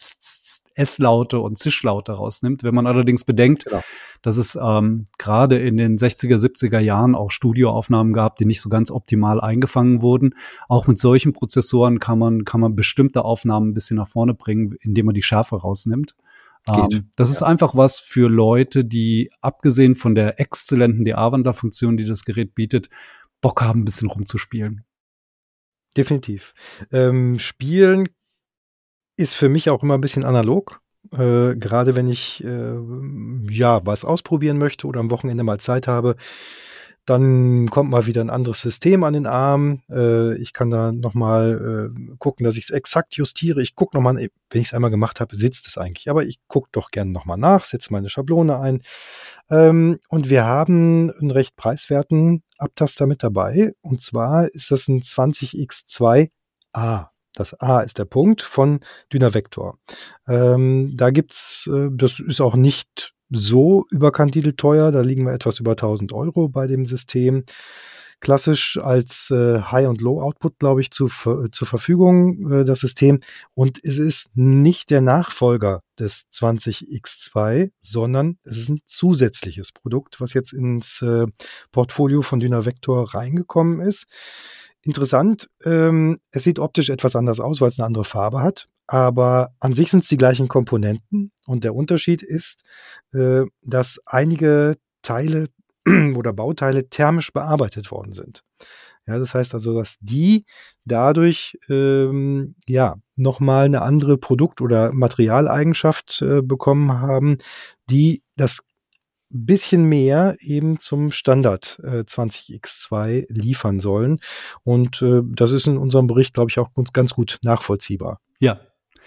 S-Laute und Zischlaute rausnimmt. Wenn man allerdings bedenkt, Genau. dass es ähm, gerade in den sechziger, siebziger Jahren auch Studioaufnahmen gab, die nicht so ganz optimal eingefangen wurden. Auch mit solchen Prozessoren kann man, kann man bestimmte Aufnahmen ein bisschen nach vorne bringen, indem man die Schärfe rausnimmt. Geht. Ähm, das ist einfach was für Leute, die abgesehen von der exzellenten D A-Wandler-Funktion, die das Gerät bietet, Bock haben, ein bisschen rumzuspielen. Definitiv. Ähm, Spielen ist für mich auch immer ein bisschen analog. Äh, gerade wenn ich äh, ja was ausprobieren möchte oder am Wochenende mal Zeit habe, dann kommt mal wieder ein anderes System an den Arm. Äh, ich kann da nochmal äh, gucken, dass ich es exakt justiere. Ich gucke nochmal, wenn ich es einmal gemacht habe, sitzt es eigentlich. Aber ich gucke doch gerne nochmal nach, setze meine Schablone ein. Ähm, und wir haben einen recht preiswerten Abtaster mit dabei. Und zwar ist das ein zwanzig X zwei A. Das A ist der Punkt von Dynavector. Ähm, da gibt's, äh, das ist auch nicht so überkandidelt teuer, da liegen wir etwas über tausend Euro bei dem System. Klassisch als äh, High- und Low-Output, glaube ich, zu, äh, zur Verfügung, äh, das System. Und es ist nicht der Nachfolger des zwanzig X zwei, sondern es ist ein zusätzliches Produkt, was jetzt ins äh, Portfolio von Dynavector reingekommen ist. Interessant, ähm, es sieht optisch etwas anders aus, weil es eine andere Farbe hat, aber an sich sind es die gleichen Komponenten und der Unterschied ist, äh, dass einige Teile oder Bauteile thermisch bearbeitet worden sind. Ja, das heißt also, dass die dadurch ähm, ja nochmal eine andere Produkt- oder Materialeigenschaft äh, bekommen haben, die das bisschen mehr eben zum Standard äh, zwanzig X zwei liefern sollen. Und äh, das ist in unserem Bericht, glaube ich, auch ganz, ganz gut nachvollziehbar. Ja.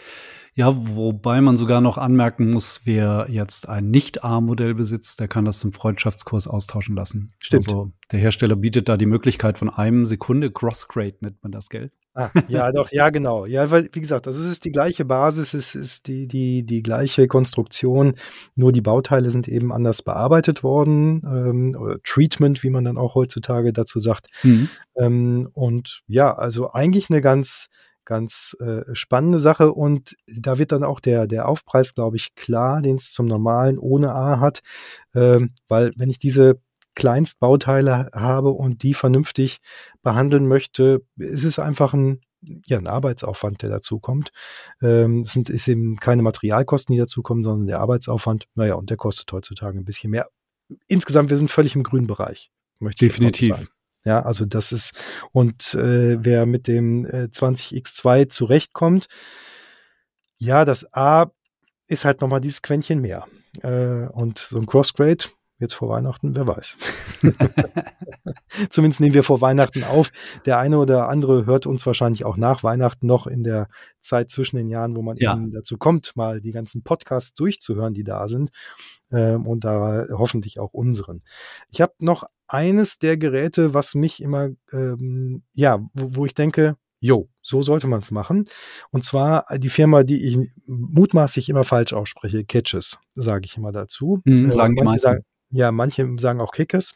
Ja, wobei man sogar noch anmerken muss, wer jetzt ein Nicht-A-Modell besitzt, der kann das zum Freundschaftskurs austauschen lassen. Stimmt. Also der Hersteller bietet da die Möglichkeit von einem Sekunde, Crossgrade nennt man das, gell? Ah, ja, doch, ja, genau. Ja, weil, wie gesagt, das ist die gleiche Basis, es ist die, die, die gleiche Konstruktion, nur die Bauteile sind eben anders bearbeitet worden, ähm, oder Treatment, wie man dann auch heutzutage dazu sagt. Mhm. Ähm, und ja, also eigentlich eine ganz, ganz äh, spannende Sache und da wird dann auch der, der Aufpreis, glaube ich, klar, den es zum normalen ohne A hat, ähm, weil wenn ich diese Kleinstbauteile habe und die vernünftig behandeln möchte, ist es einfach ein, ja, ein Arbeitsaufwand, der dazukommt. Ähm, es sind, ist eben keine Materialkosten, die dazukommen, sondern der Arbeitsaufwand. Naja, und der kostet heutzutage ein bisschen mehr. Insgesamt, wir sind völlig im grünen Bereich. Möchte Definitiv. Ich ja, also das ist, und äh, wer mit dem äh, zwanzig X zwei zurechtkommt, ja, das A ist halt nochmal dieses Quäntchen mehr. Äh, und so ein Crossgrade, jetzt vor Weihnachten, wer weiß. Zumindest nehmen wir vor Weihnachten auf. Der eine oder andere hört uns wahrscheinlich auch nach Weihnachten noch in der Zeit zwischen den Jahren, wo man ja. eben dazu kommt, mal die ganzen Podcasts durchzuhören, die da sind. Ähm, und da hoffentlich auch unseren. Ich habe noch eines der Geräte, was mich immer, ähm, ja, wo, wo ich denke, jo, so sollte man es machen. Und zwar die Firma, die ich mutmaßlich immer falsch ausspreche, Catches, sage ich immer dazu. Mhm, äh, sagen die meisten. Sagen, ja, manche sagen auch Kickers.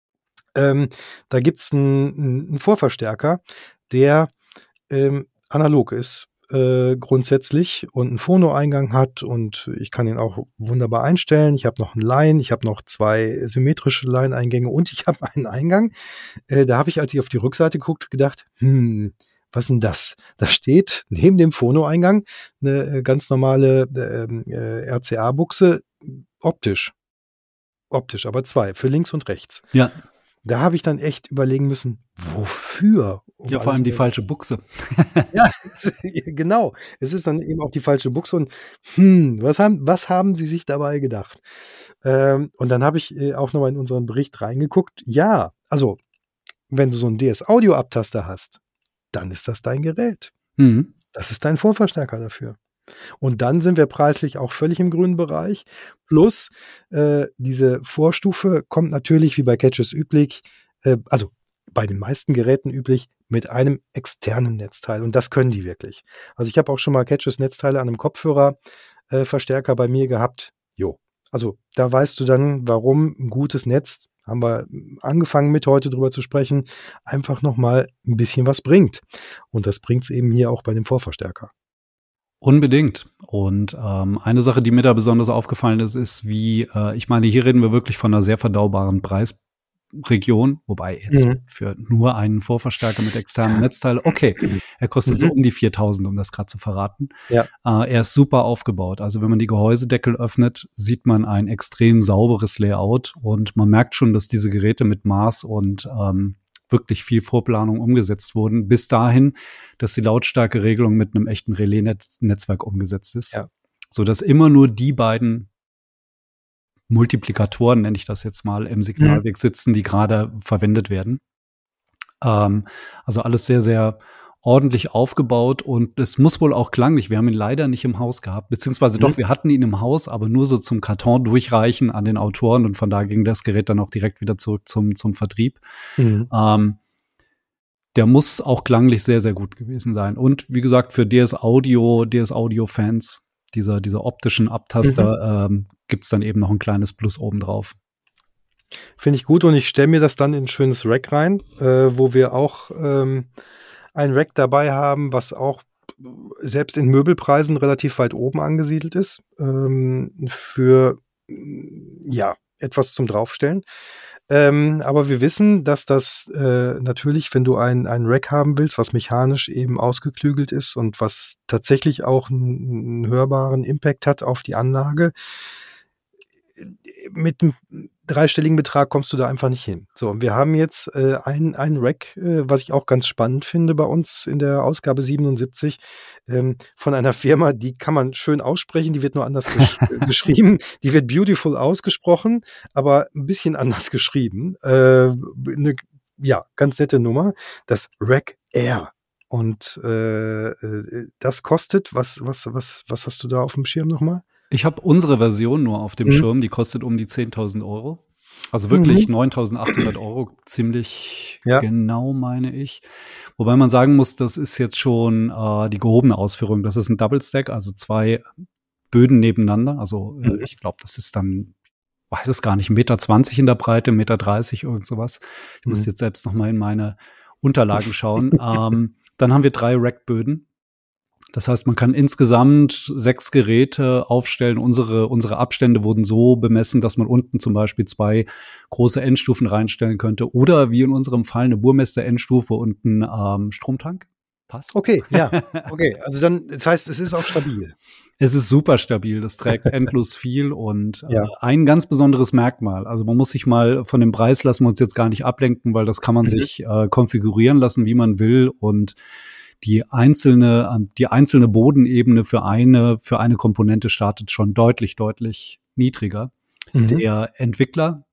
Ähm, da gibt's einen, einen Vorverstärker, der ähm, analog ist äh, grundsätzlich und einen Phono-Eingang hat und ich kann ihn auch wunderbar einstellen. Ich habe noch einen Line, ich habe noch zwei symmetrische Line-Eingänge und ich habe einen Eingang. Äh, da habe ich, als ich auf die Rückseite guckte, gedacht, hm, was ist denn das? Da steht neben dem Phono-Eingang eine ganz normale äh, äh, R C A-Buchse, optisch. Optisch, aber zwei, für links und rechts. Ja. Da habe ich dann echt überlegen müssen, wofür? Um ja, vor allem die falsche Buchse. Ja, genau. Es ist dann eben auch die falsche Buchse und hm, was haben, was haben sie sich dabei gedacht? Ähm, und dann habe ich äh, auch nochmal in unseren Bericht reingeguckt. Ja, also, wenn du so einen D S-Audio-Abtaster hast, dann ist das dein Gerät. Mhm. Das ist dein Vorverstärker dafür. Und dann sind wir preislich auch völlig im grünen Bereich. Plus äh, diese Vorstufe kommt natürlich, wie bei Catches üblich, äh, also bei den meisten Geräten üblich, mit einem externen Netzteil. Und das können die wirklich. Also ich habe auch schon mal Catches Netzteile an einem Kopfhörerverstärker äh, bei mir gehabt. Jo. Also da weißt du dann, warum ein gutes Netz, haben wir angefangen mit heute drüber zu sprechen, einfach nochmal ein bisschen was bringt. Und das bringt es eben hier auch bei dem Vorverstärker. Unbedingt. Und ähm, eine Sache, die mir da besonders aufgefallen ist, ist, wie, äh, ich meine, hier reden wir wirklich von einer sehr verdaubaren Preisregion, wobei jetzt mhm. für nur einen Vorverstärker mit externem ja. Netzteil, okay, er kostet mhm. so um die viertausend, um das gerade zu verraten. Ja. Äh, er ist super aufgebaut. Also wenn man die Gehäusedeckel öffnet, sieht man ein extrem sauberes Layout und man merkt schon, dass diese Geräte mit Maß und ähm, wirklich viel Vorplanung umgesetzt wurden, bis dahin, dass die Lautstärkeregelung mit einem echten Relais-Netzwerk umgesetzt ist. Ja. so dass immer nur die beiden Multiplikatoren, nenne ich das jetzt mal, im Signalweg sitzen, die gerade verwendet werden. Ähm, also alles sehr, sehr ordentlich aufgebaut und es muss wohl auch klanglich. Wir haben ihn leider nicht im Haus gehabt, beziehungsweise mhm. doch, wir hatten ihn im Haus, aber nur so zum Karton durchreichen an den Autoren und von da ging das Gerät dann auch direkt wieder zurück zum, zum Vertrieb. Mhm. Ähm, der muss auch klanglich sehr, sehr gut gewesen sein. Und wie gesagt, für D S Audio, D S Audio-Fans, dieser, dieser optischen Abtaster, mhm. ähm, gibt's dann eben noch ein kleines Plus obendrauf. Finde ich gut und ich stelle mir das dann in ein schönes Rack rein, äh, wo wir auch ähm, ein Rack dabei haben, was auch selbst in Möbelpreisen relativ weit oben angesiedelt ist, ähm, für ja etwas zum Draufstellen. Ähm, aber wir wissen, dass das äh, natürlich, wenn du ein, ein Rack haben willst, was mechanisch eben ausgeklügelt ist und was tatsächlich auch einen, einen hörbaren Impact hat auf die Anlage, mit einem dreistelligen Betrag kommst du da einfach nicht hin. So, und wir haben jetzt äh, ein, ein Rack, äh, was ich auch ganz spannend finde bei uns in der Ausgabe siebenundsiebzig, ähm, von einer Firma, die kann man schön aussprechen, die wird nur anders gesch- geschrieben. Die wird beautiful ausgesprochen, aber ein bisschen anders geschrieben. Äh, eine, ja, ganz nette Nummer. Das Rack Air. Und äh, das kostet, was, was, was, was hast du da auf dem Schirm nochmal? Ich habe unsere Version nur auf dem mhm. Schirm, die kostet um die zehntausend Euro. Also wirklich mhm. neuntausendachthundert Euro, ziemlich ja. genau, meine ich. Wobei man sagen muss, das ist jetzt schon äh, die gehobene Ausführung. Das ist ein Double Stack, also zwei Böden nebeneinander. Also äh, mhm. ich glaube, das ist dann, weiß es gar nicht, eins Komma zwanzig Meter in der Breite, eins Komma dreißig Meter, irgend sowas. Ich mhm. muss jetzt selbst noch mal in meine Unterlagen schauen. ähm, dann haben wir drei Rackböden. Das heißt, man kann insgesamt sechs Geräte aufstellen. Unsere, unsere Abstände wurden so bemessen, dass man unten zum Beispiel zwei große Endstufen reinstellen könnte. Oder wie in unserem Fall eine Burmester-Endstufe und ein ähm, Stromtank. Passt? Okay, ja. Okay, also dann, das heißt, es ist auch stabil. Es ist super stabil. Das trägt endlos viel und äh, ja. ein ganz besonderes Merkmal. Also man muss sich mal von dem Preis, lassen wir uns jetzt gar nicht ablenken, weil das kann man mhm. sich äh, konfigurieren lassen, wie man will. Und die einzelne, die einzelne Bodenebene für eine, für eine Komponente startet schon deutlich, deutlich niedriger. Mhm. Der Entwickler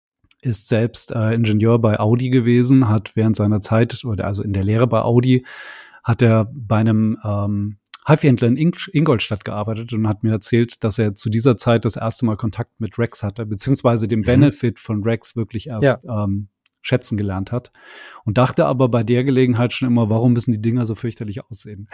ist selbst äh, Ingenieur bei Audi gewesen, hat während seiner Zeit, oder also in der Lehre bei Audi, hat er bei einem ähm, Hi-Fi-Händler in Ing- Ingolstadt gearbeitet und hat mir erzählt, dass er zu dieser Zeit das erste Mal Kontakt mit Racks hatte, beziehungsweise den mhm. Benefit von Racks wirklich erst ja. ähm, schätzen gelernt hat und dachte aber bei der Gelegenheit schon immer, warum müssen die Dinger so fürchterlich aussehen?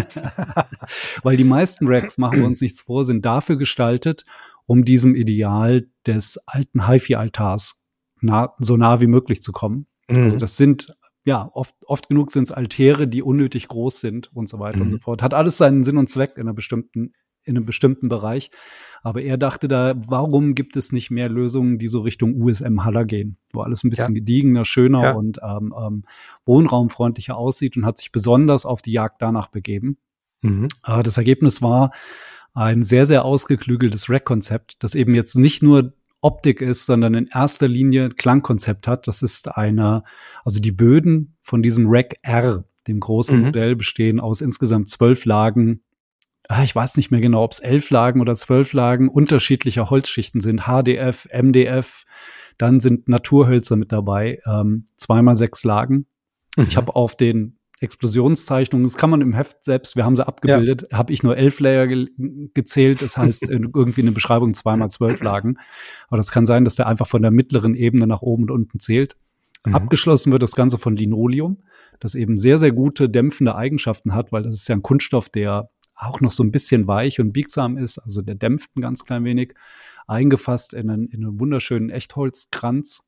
Weil die meisten Racks, machen wir uns nichts vor, sind dafür gestaltet, um diesem Ideal des alten Hi-Fi-Altars nah, so nah wie möglich zu kommen. Mhm. Also das sind, ja, oft, oft genug sind es Altäre, die unnötig groß sind und so weiter mhm. und so fort. Hat alles seinen Sinn und Zweck in einer bestimmten in einem bestimmten Bereich. Aber er dachte da, warum gibt es nicht mehr Lösungen, die so Richtung U S M-Haller gehen, wo alles ein bisschen ja. gediegener, schöner ja. und ähm, ähm, wohnraumfreundlicher aussieht und hat sich besonders auf die Jagd danach begeben. Mhm. Äh, das Ergebnis war ein sehr, sehr ausgeklügeltes Rack-Konzept, das eben jetzt nicht nur Optik ist, sondern in erster Linie Klangkonzept hat. Das ist eine, also die Böden von diesem Rack R, dem großen mhm. Modell, bestehen aus insgesamt zwölf Lagen. Ich weiß nicht mehr genau, ob es elf Lagen oder zwölf Lagen unterschiedlicher Holzschichten sind. H D F, M D F, dann sind Naturhölzer mit dabei, ähm, zweimal sechs Lagen. Mhm. Ich habe auf den Explosionszeichnungen, das kann man im Heft selbst, wir haben sie abgebildet, ja. habe ich nur elf Layer ge- gezählt. Das heißt irgendwie eine Beschreibung zweimal zwölf Lagen. Aber das kann sein, dass der einfach von der mittleren Ebene nach oben und unten zählt. Mhm. Abgeschlossen wird das Ganze von Linoleum, das eben sehr, sehr gute dämpfende Eigenschaften hat, weil das ist ja ein Kunststoff, der auch noch so ein bisschen weich und biegsam ist, also der dämpft ein ganz klein wenig, eingefasst in einen, in einen wunderschönen Echtholzkranz.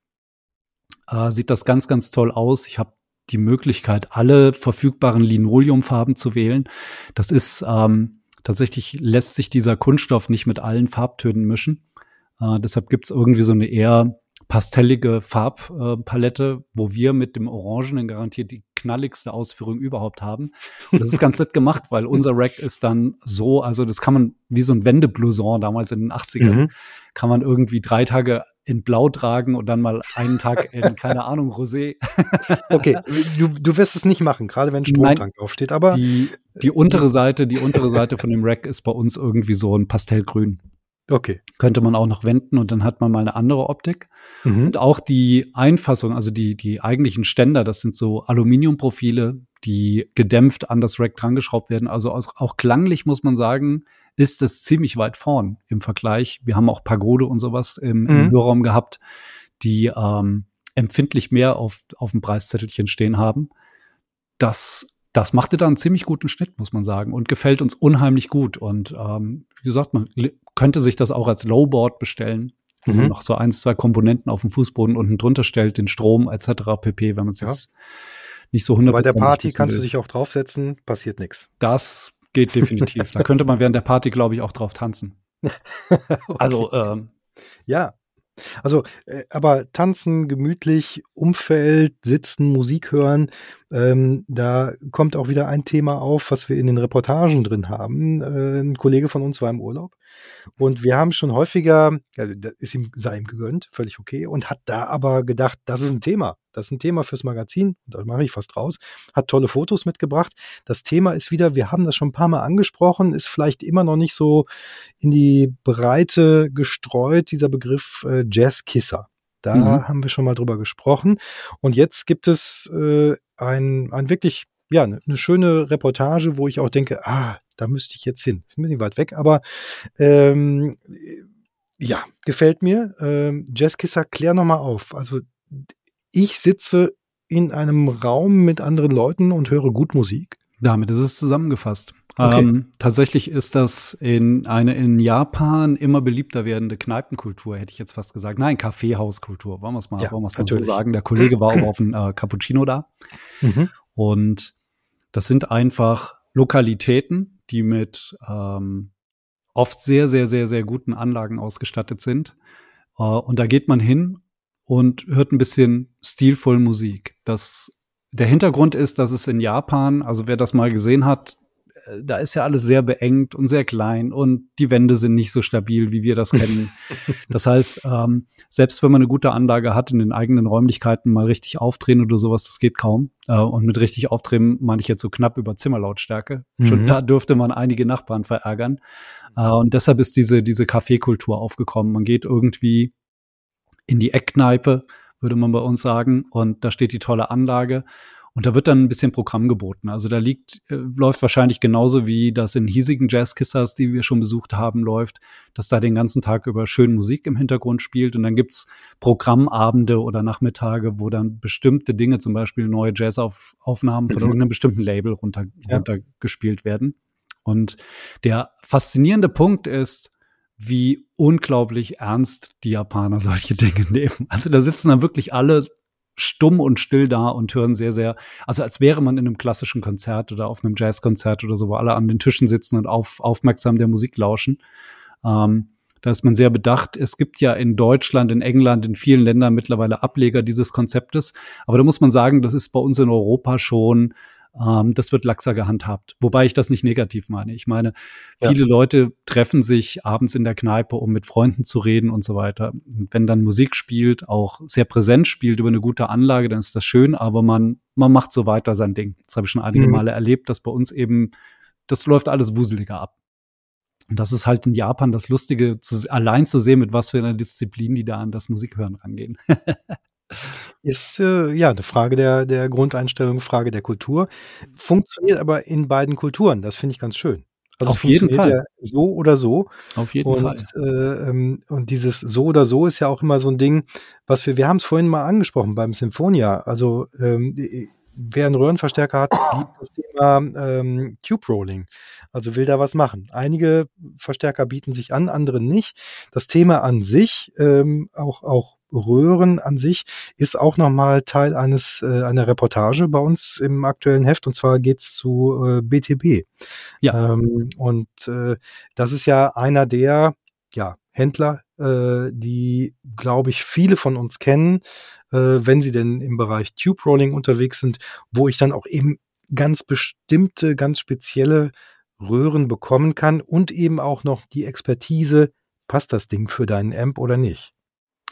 Äh, sieht das ganz, ganz toll aus. Ich habe die Möglichkeit, alle verfügbaren Linoleumfarben zu wählen. Das ist ähm, tatsächlich, lässt sich dieser Kunststoff nicht mit allen Farbtönen mischen. Äh, deshalb gibt's irgendwie so eine eher pastellige Farbpalette, wo wir mit dem Orangenen garantiert die knalligste Ausführung überhaupt haben. Und das ist ganz nett gemacht, weil unser Rack ist dann so, also das kann man wie so ein Wendeblouson damals in den achtzigern, mhm. kann man irgendwie drei Tage in Blau tragen und dann mal einen Tag in, keine Ahnung, Rosé. Okay, du, du wirst es nicht machen, gerade wenn Stromtank draufsteht, aber die, die untere Seite, die untere Seite von dem Rack ist bei uns irgendwie so ein Pastellgrün. Okay. Könnte man auch noch wenden und dann hat man mal eine andere Optik. Mhm. Und auch die Einfassung, also die, die eigentlichen Ständer, das sind so Aluminiumprofile, die gedämpft an das Rack drangeschraubt werden. Also auch klanglich muss man sagen, ist es ziemlich weit vorn im Vergleich. Wir haben auch Pagode und sowas im, mhm. im Hörraum gehabt, die ähm, empfindlich mehr auf, auf dem Preiszettelchen stehen haben. Das Das machte da einen ziemlich guten Schnitt, muss man sagen, und gefällt uns unheimlich gut. Und ähm, wie gesagt, man könnte sich das auch als Lowboard bestellen, wo mhm. man noch so eins, zwei Komponenten auf dem Fußboden unten drunter stellt, den Strom et cetera pp., wenn man es ja. jetzt nicht so hundertprozentig Bei der Party kannst will. Du dich auch draufsetzen, passiert nichts. Das geht definitiv. Da könnte man während der Party, glaube ich, auch drauf tanzen. Okay. Also ähm, ja. Also, äh, aber tanzen, gemütlich, Umfeld, sitzen, Musik hören, ähm, da kommt auch wieder ein Thema auf, was wir in den Reportagen drin haben. Äh, ein Kollege von uns war im Urlaub und wir haben schon häufiger, also das ist ihm, sei ihm gegönnt, völlig okay, und hat da aber gedacht, das ist ein Thema. Das ist ein Thema fürs Magazin, da mache ich was draus, hat tolle Fotos mitgebracht. Das Thema ist wieder, wir haben das schon ein paar Mal angesprochen, ist vielleicht immer noch nicht so in die Breite gestreut, dieser Begriff äh, Jazzkisser. Da mhm. haben wir schon mal drüber gesprochen. Und jetzt gibt es äh, ein, ein wirklich, ja, eine ne schöne Reportage, wo ich auch denke, ah, da müsste ich jetzt hin. Ist ein bisschen weit weg, aber ähm, ja, gefällt mir. Ähm, Jazzkisser, klär nochmal auf. Also ich sitze in einem Raum mit anderen Leuten und höre gut Musik. Damit ist es zusammengefasst. Okay. Ähm, tatsächlich ist das in eine in Japan immer beliebter werdende Kneipenkultur, hätte ich jetzt fast gesagt. Nein, Kaffeehauskultur, wollen wir es mal, ja, wollen wir es mal so sagen. Der Kollege war auch auf ein äh, Cappuccino da. Mhm. Und das sind einfach Lokalitäten, die mit ähm, oft sehr, sehr, sehr, sehr guten Anlagen ausgestattet sind. Äh, und da geht man hin und hört ein bisschen stilvoll Musik. Das, der Hintergrund ist, dass es in Japan, also wer das mal gesehen hat, da ist ja alles sehr beengt und sehr klein und die Wände sind nicht so stabil, wie wir das kennen. Das heißt, ähm, selbst wenn man eine gute Anlage hat, in den eigenen Räumlichkeiten mal richtig aufdrehen oder sowas, das geht kaum. Äh, und mit richtig aufdrehen meine ich jetzt so knapp über Zimmerlautstärke. Mhm. Schon da dürfte man einige Nachbarn verärgern. Äh, und deshalb ist diese, diese Kaffeekultur aufgekommen. Man geht irgendwie in die Eckkneipe, würde man bei uns sagen, und da steht die tolle Anlage. Und da wird dann ein bisschen Programm geboten. Also da liegt, äh, läuft wahrscheinlich genauso wie das in hiesigen Jazzkissers, die wir schon besucht haben, läuft, dass da den ganzen Tag über schön Musik im Hintergrund spielt. Und dann gibt's Programmabende oder Nachmittage, wo dann bestimmte Dinge, zum Beispiel neue Jazzaufnahmen von irgendeinem bestimmten Label runter, ja. runtergespielt werden. Und der faszinierende Punkt ist, wie unglaublich ernst die Japaner solche Dinge nehmen. Also da sitzen dann wirklich alle stumm und still da und hören sehr, sehr, also als wäre man in einem klassischen Konzert oder auf einem Jazzkonzert oder so, wo alle an den Tischen sitzen und auf, aufmerksam der Musik lauschen. Ähm, da ist man sehr bedacht. Es gibt ja in Deutschland, in England, in vielen Ländern mittlerweile Ableger dieses Konzeptes. Aber da muss man sagen, das ist bei uns in Europa schon, ähm, das wird laxer gehandhabt. Wobei ich das nicht negativ meine. Ich meine, viele ja. Leute treffen sich abends in der Kneipe, um mit Freunden zu reden und so weiter. Und wenn dann Musik spielt, auch sehr präsent spielt über eine gute Anlage, dann ist das schön, aber man, man macht so weiter sein Ding. Das habe ich schon einige mhm. Male erlebt, dass bei uns eben, das läuft alles wuseliger ab. Und das ist halt in Japan das Lustige, zu, allein zu sehen, mit was für einer Disziplin die da an das Musikhören rangehen. Ist äh, ja eine Frage der, der Grundeinstellung, Frage der Kultur. Funktioniert aber in beiden Kulturen, das finde ich ganz schön. Also auf jeden Fall. Ja so oder so. Auf jeden und, Fall. Äh, ähm, und dieses so oder so ist ja auch immer so ein Ding, was wir, wir haben es vorhin mal angesprochen beim Sinfonia. Also ähm, wer einen Röhrenverstärker hat, liebt das Thema ähm, Tube Rolling. Also will da was machen. Einige Verstärker bieten sich an, andere nicht. Das Thema an sich, ähm, auch, auch Röhren an sich, ist auch nochmal Teil eines äh, einer Reportage bei uns im aktuellen Heft, und zwar geht's zu äh, B T B. Ja. Ähm, und äh, das ist ja einer der ja, Händler, äh, die, glaube ich, viele von uns kennen, äh, wenn sie denn im Bereich Tube Rolling unterwegs sind, wo ich dann auch eben ganz bestimmte, ganz spezielle Röhren bekommen kann und eben auch noch die Expertise, passt das Ding für deinen Amp oder nicht?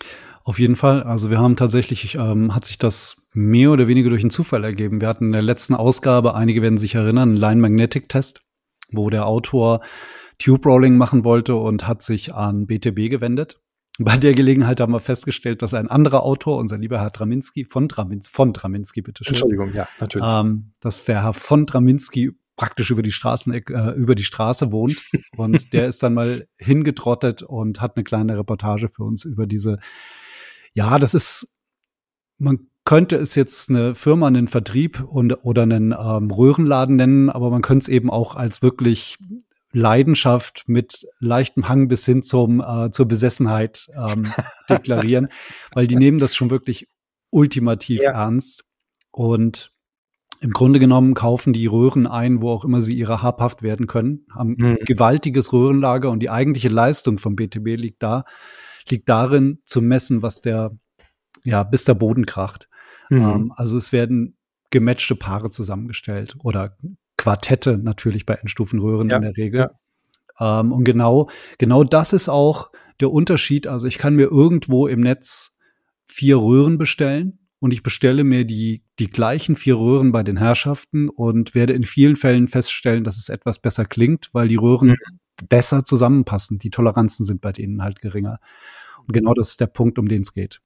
Auf jeden Fall. Also wir haben tatsächlich, ähm, hat sich das mehr oder weniger durch einen Zufall ergeben. Wir hatten in der letzten Ausgabe, einige werden sich erinnern, einen Line-Magnetic-Test, wo der Autor Tube-Rolling machen wollte und hat sich an B T B gewendet. Bei der Gelegenheit haben wir festgestellt, dass ein anderer Autor, unser lieber Herr Draminski, von Draminski, von Draminski, bitteschön. Entschuldigung, ja, natürlich. Ähm, dass der Herr von Draminski praktisch über die Straßen, äh, über die Straße wohnt. Und der ist dann mal hingetrottet und hat eine kleine Reportage für uns über diese, ja, das ist, man könnte es jetzt eine Firma, einen Vertrieb und, oder einen ähm, Röhrenladen nennen, aber man könnte es eben auch als wirklich Leidenschaft mit leichtem Hang bis hin zum äh, zur Besessenheit ähm, deklarieren, weil die nehmen das schon wirklich ultimativ ja. ernst und im Grunde genommen kaufen die Röhren ein, wo auch immer sie ihrer habhaft werden können, haben mhm. ein gewaltiges Röhrenlager und die eigentliche Leistung vom B T B liegt da, liegt darin zu messen, was der, ja, bis der Boden kracht. Mhm. Ähm, also es werden gematchte Paare zusammengestellt oder Quartette natürlich bei Endstufenröhren ja, in der Regel. Ja. Ähm, und genau, genau das ist auch der Unterschied. Also ich kann mir irgendwo im Netz vier Röhren bestellen und ich bestelle mir die, die gleichen vier Röhren bei den Herrschaften und werde in vielen Fällen feststellen, dass es etwas besser klingt, weil die Röhren mhm. besser zusammenpassen. Die Toleranzen sind bei denen halt geringer. Und genau das ist der Punkt, um den es geht.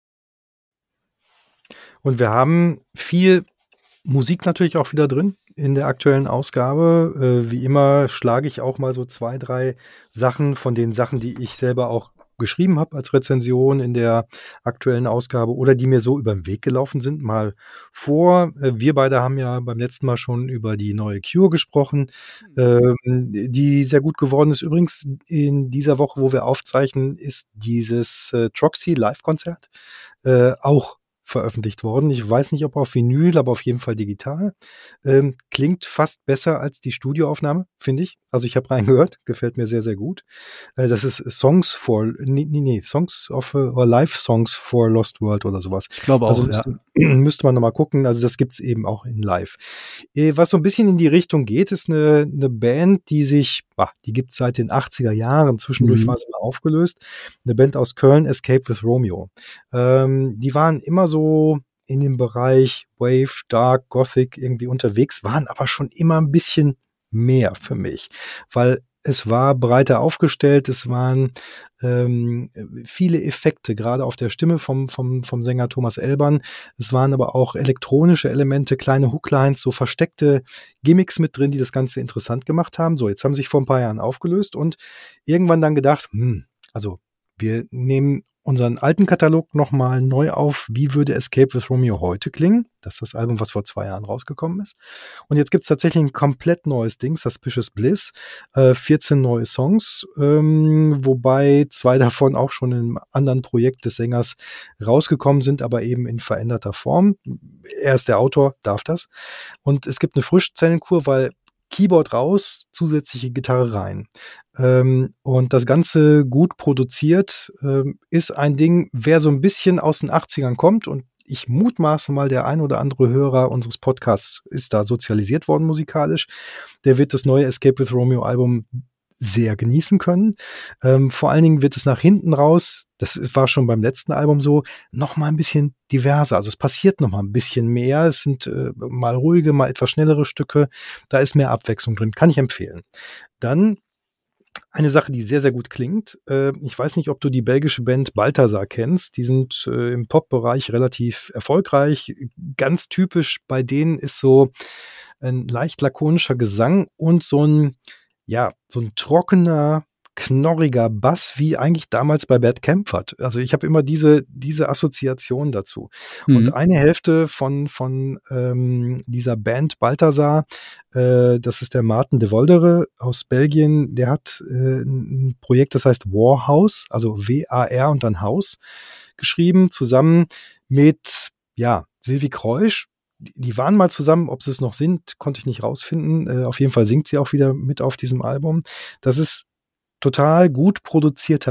Und wir haben viel Musik natürlich auch wieder drin in der aktuellen Ausgabe. Äh, wie immer schlage ich auch mal so zwei, drei Sachen von den Sachen, die ich selber auch geschrieben habe als Rezension in der aktuellen Ausgabe oder die mir so über den Weg gelaufen sind, mal vor. Äh, wir beide haben ja beim letzten Mal schon über die neue Cure gesprochen, ähm, die sehr gut geworden ist. Übrigens in dieser Woche, wo wir aufzeichnen, ist dieses äh, Troxy Live-Konzert äh, auch veröffentlicht worden. Ich weiß nicht, ob auf Vinyl, aber auf jeden Fall digital. Ähm, klingt fast besser als die Studioaufnahme, finde ich. Also ich habe reingehört, gefällt mir sehr, sehr gut. Äh, das ist Songs for, nee, nee, nee Songs of, oder Live Songs for Lost World oder sowas. Ich glaube auch, also müsste, ja. müsste man nochmal gucken. Also das gibt's eben auch in Live. Äh, was so ein bisschen in die Richtung geht, ist eine, eine Band, die sich, bah, die gibt's seit den achtziger Jahren, zwischendurch mhm. war sie mal aufgelöst. Eine Band aus Köln, Escape with Romeo. Ähm, die waren immer so in dem Bereich Wave, Dark, Gothic irgendwie unterwegs, waren aber schon immer ein bisschen mehr für mich, weil es war breiter aufgestellt, es waren ähm, viele Effekte, gerade auf der Stimme vom, vom, vom Sänger Thomas Elbern. Es waren aber auch elektronische Elemente, kleine Hooklines, so versteckte Gimmicks mit drin, die das Ganze interessant gemacht haben. So, jetzt haben sie sich vor ein paar Jahren aufgelöst und irgendwann dann gedacht, hm, also wir nehmen unseren alten Katalog nochmal neu auf. Wie würde Escape with Romeo heute klingen? Das ist das Album, was vor zwei Jahren rausgekommen ist. Und jetzt gibt's tatsächlich ein komplett neues Ding, Suspicious Bliss. Äh, vierzehn neue Songs, ähm, wobei zwei davon auch schon in einem anderen Projekt des Sängers rausgekommen sind, aber eben in veränderter Form. Er ist der Autor, darf das. Und es gibt eine Frischzellenkur, weil Keyboard raus, zusätzliche Gitarre rein. Ähm, und das Ganze gut produziert ähm, ist ein Ding, wer so ein bisschen aus den achtzigern kommt und ich mutmaße mal, der ein oder andere Hörer unseres Podcasts ist da sozialisiert worden musikalisch, der wird das neue Escape with Romeo Album sehr genießen können. Ähm, vor allen Dingen wird es nach hinten raus, das war schon beim letzten Album so, noch mal ein bisschen diverser. Also es passiert noch mal ein bisschen mehr. Es sind äh, mal ruhige, mal etwas schnellere Stücke. Da ist mehr Abwechslung drin. Kann ich empfehlen. Dann eine Sache, die sehr, sehr gut klingt. Äh, ich weiß nicht, ob du die belgische Band Balthasar kennst. Die sind äh, im Pop-Bereich relativ erfolgreich. Ganz typisch bei denen ist so ein leicht lakonischer Gesang und so ein ja, so ein trockener, knorriger Bass, wie eigentlich damals bei Bad Camp. Also ich habe immer diese diese Assoziation dazu. Mhm. Und eine Hälfte von von ähm, dieser Band Balthasar, äh, das ist der Maarten de Voldere aus Belgien, der hat äh, ein Projekt, das heißt Warhouse, also W A R und dann Haus, geschrieben, zusammen mit, ja, Sylvie Kreusch. Die waren mal zusammen, ob sie es noch sind, konnte ich nicht rausfinden. Äh, auf jeden Fall singt sie auch wieder mit auf diesem Album. Das ist total gut produzierter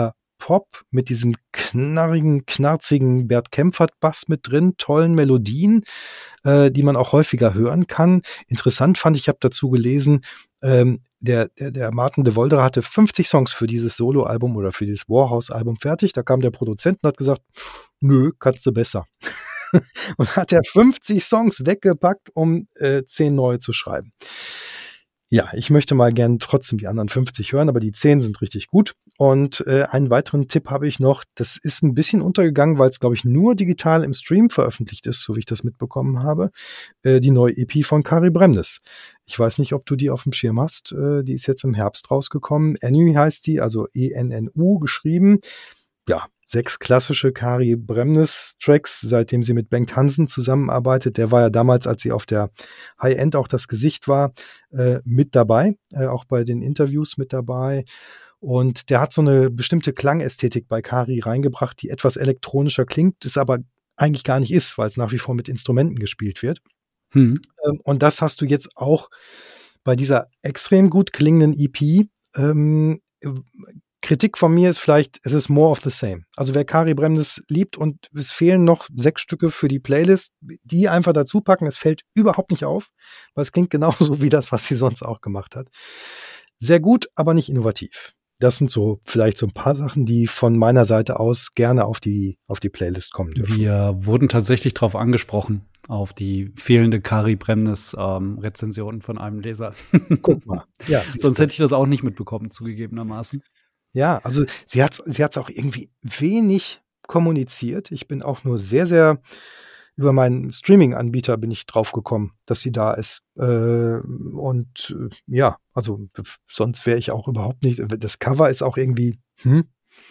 Pop mit diesem knarrigen, knarzigen Bert Kempfert-Bass mit drin, tollen Melodien, äh, die man auch häufiger hören kann. Interessant fand ich, ich habe dazu gelesen, ähm, der, der, der Martin de Volderer hatte fünfzig Songs für dieses Soloalbum oder für dieses Warhouse-Album fertig. Da kam der Produzent und hat gesagt, nö, kannst du besser. Und hat er fünfzig Songs weggepackt, um äh, zehn neue zu schreiben. Ja, ich möchte mal gern trotzdem die anderen fünfzig hören, aber die zehn sind richtig gut. Und äh, einen weiteren Tipp habe ich noch, das ist ein bisschen untergegangen, weil es, glaube ich, nur digital im Stream veröffentlicht ist, so wie ich das mitbekommen habe, äh, die neue E P von Kari Bremnes. Ich weiß nicht, ob du die auf dem Schirm hast, äh, die ist jetzt im Herbst rausgekommen. Enu heißt die, also E N N U geschrieben. Ja, sechs klassische Kari Bremnes-Tracks, seitdem sie mit Bengt Hansen zusammenarbeitet. Der war ja damals, als sie auf der High-End auch das Gesicht war, äh, mit dabei, äh, auch bei den Interviews mit dabei. Und der hat so eine bestimmte Klangästhetik bei Kari reingebracht, die etwas elektronischer klingt, es aber eigentlich gar nicht ist, weil es nach wie vor mit Instrumenten gespielt wird. Hm. Ähm, und das hast du jetzt auch bei dieser extrem gut klingenden E P. Ähm, Kritik von mir ist vielleicht, es ist more of the same. Also wer Kari Bremnes liebt und es fehlen noch sechs Stücke für die Playlist, die einfach dazu packen, es fällt überhaupt nicht auf, weil es klingt genauso wie das, was sie sonst auch gemacht hat. Sehr gut, aber nicht innovativ. Das sind so vielleicht so ein paar Sachen, die von meiner Seite aus gerne auf die, auf die Playlist kommen dürfen. Wir wurden tatsächlich darauf angesprochen, auf die fehlende Kari Bremnes ähm, Rezension von einem Leser. Guck mal. Ja, sonst hätte ich das auch nicht mitbekommen, zugegebenermaßen. Ja, also sie hat sie hat's auch irgendwie wenig kommuniziert. Ich bin auch nur sehr, sehr über meinen Streaming-Anbieter bin ich draufgekommen, dass sie da ist. Äh, und äh, ja, also sonst wäre ich auch überhaupt nicht. Das Cover ist auch irgendwie hm,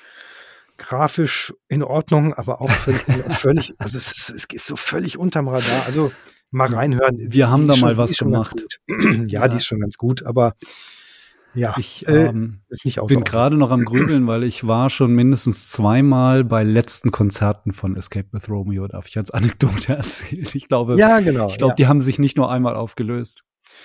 grafisch in Ordnung, aber auch völlig, völlig also es ist, es ist so völlig unterm Radar. Also mal reinhören. Wir haben da mal was gemacht. Ja, ja, die ist schon ganz gut, aber ja, ich ähm, ist nicht bin gerade noch am Grübeln, weil ich war schon mindestens zweimal bei letzten Konzerten von Escape with Romeo, darf ich als Anekdote erzählen. Ich glaube, ja, genau, ich glaube, ja. die haben sich nicht nur einmal aufgelöst.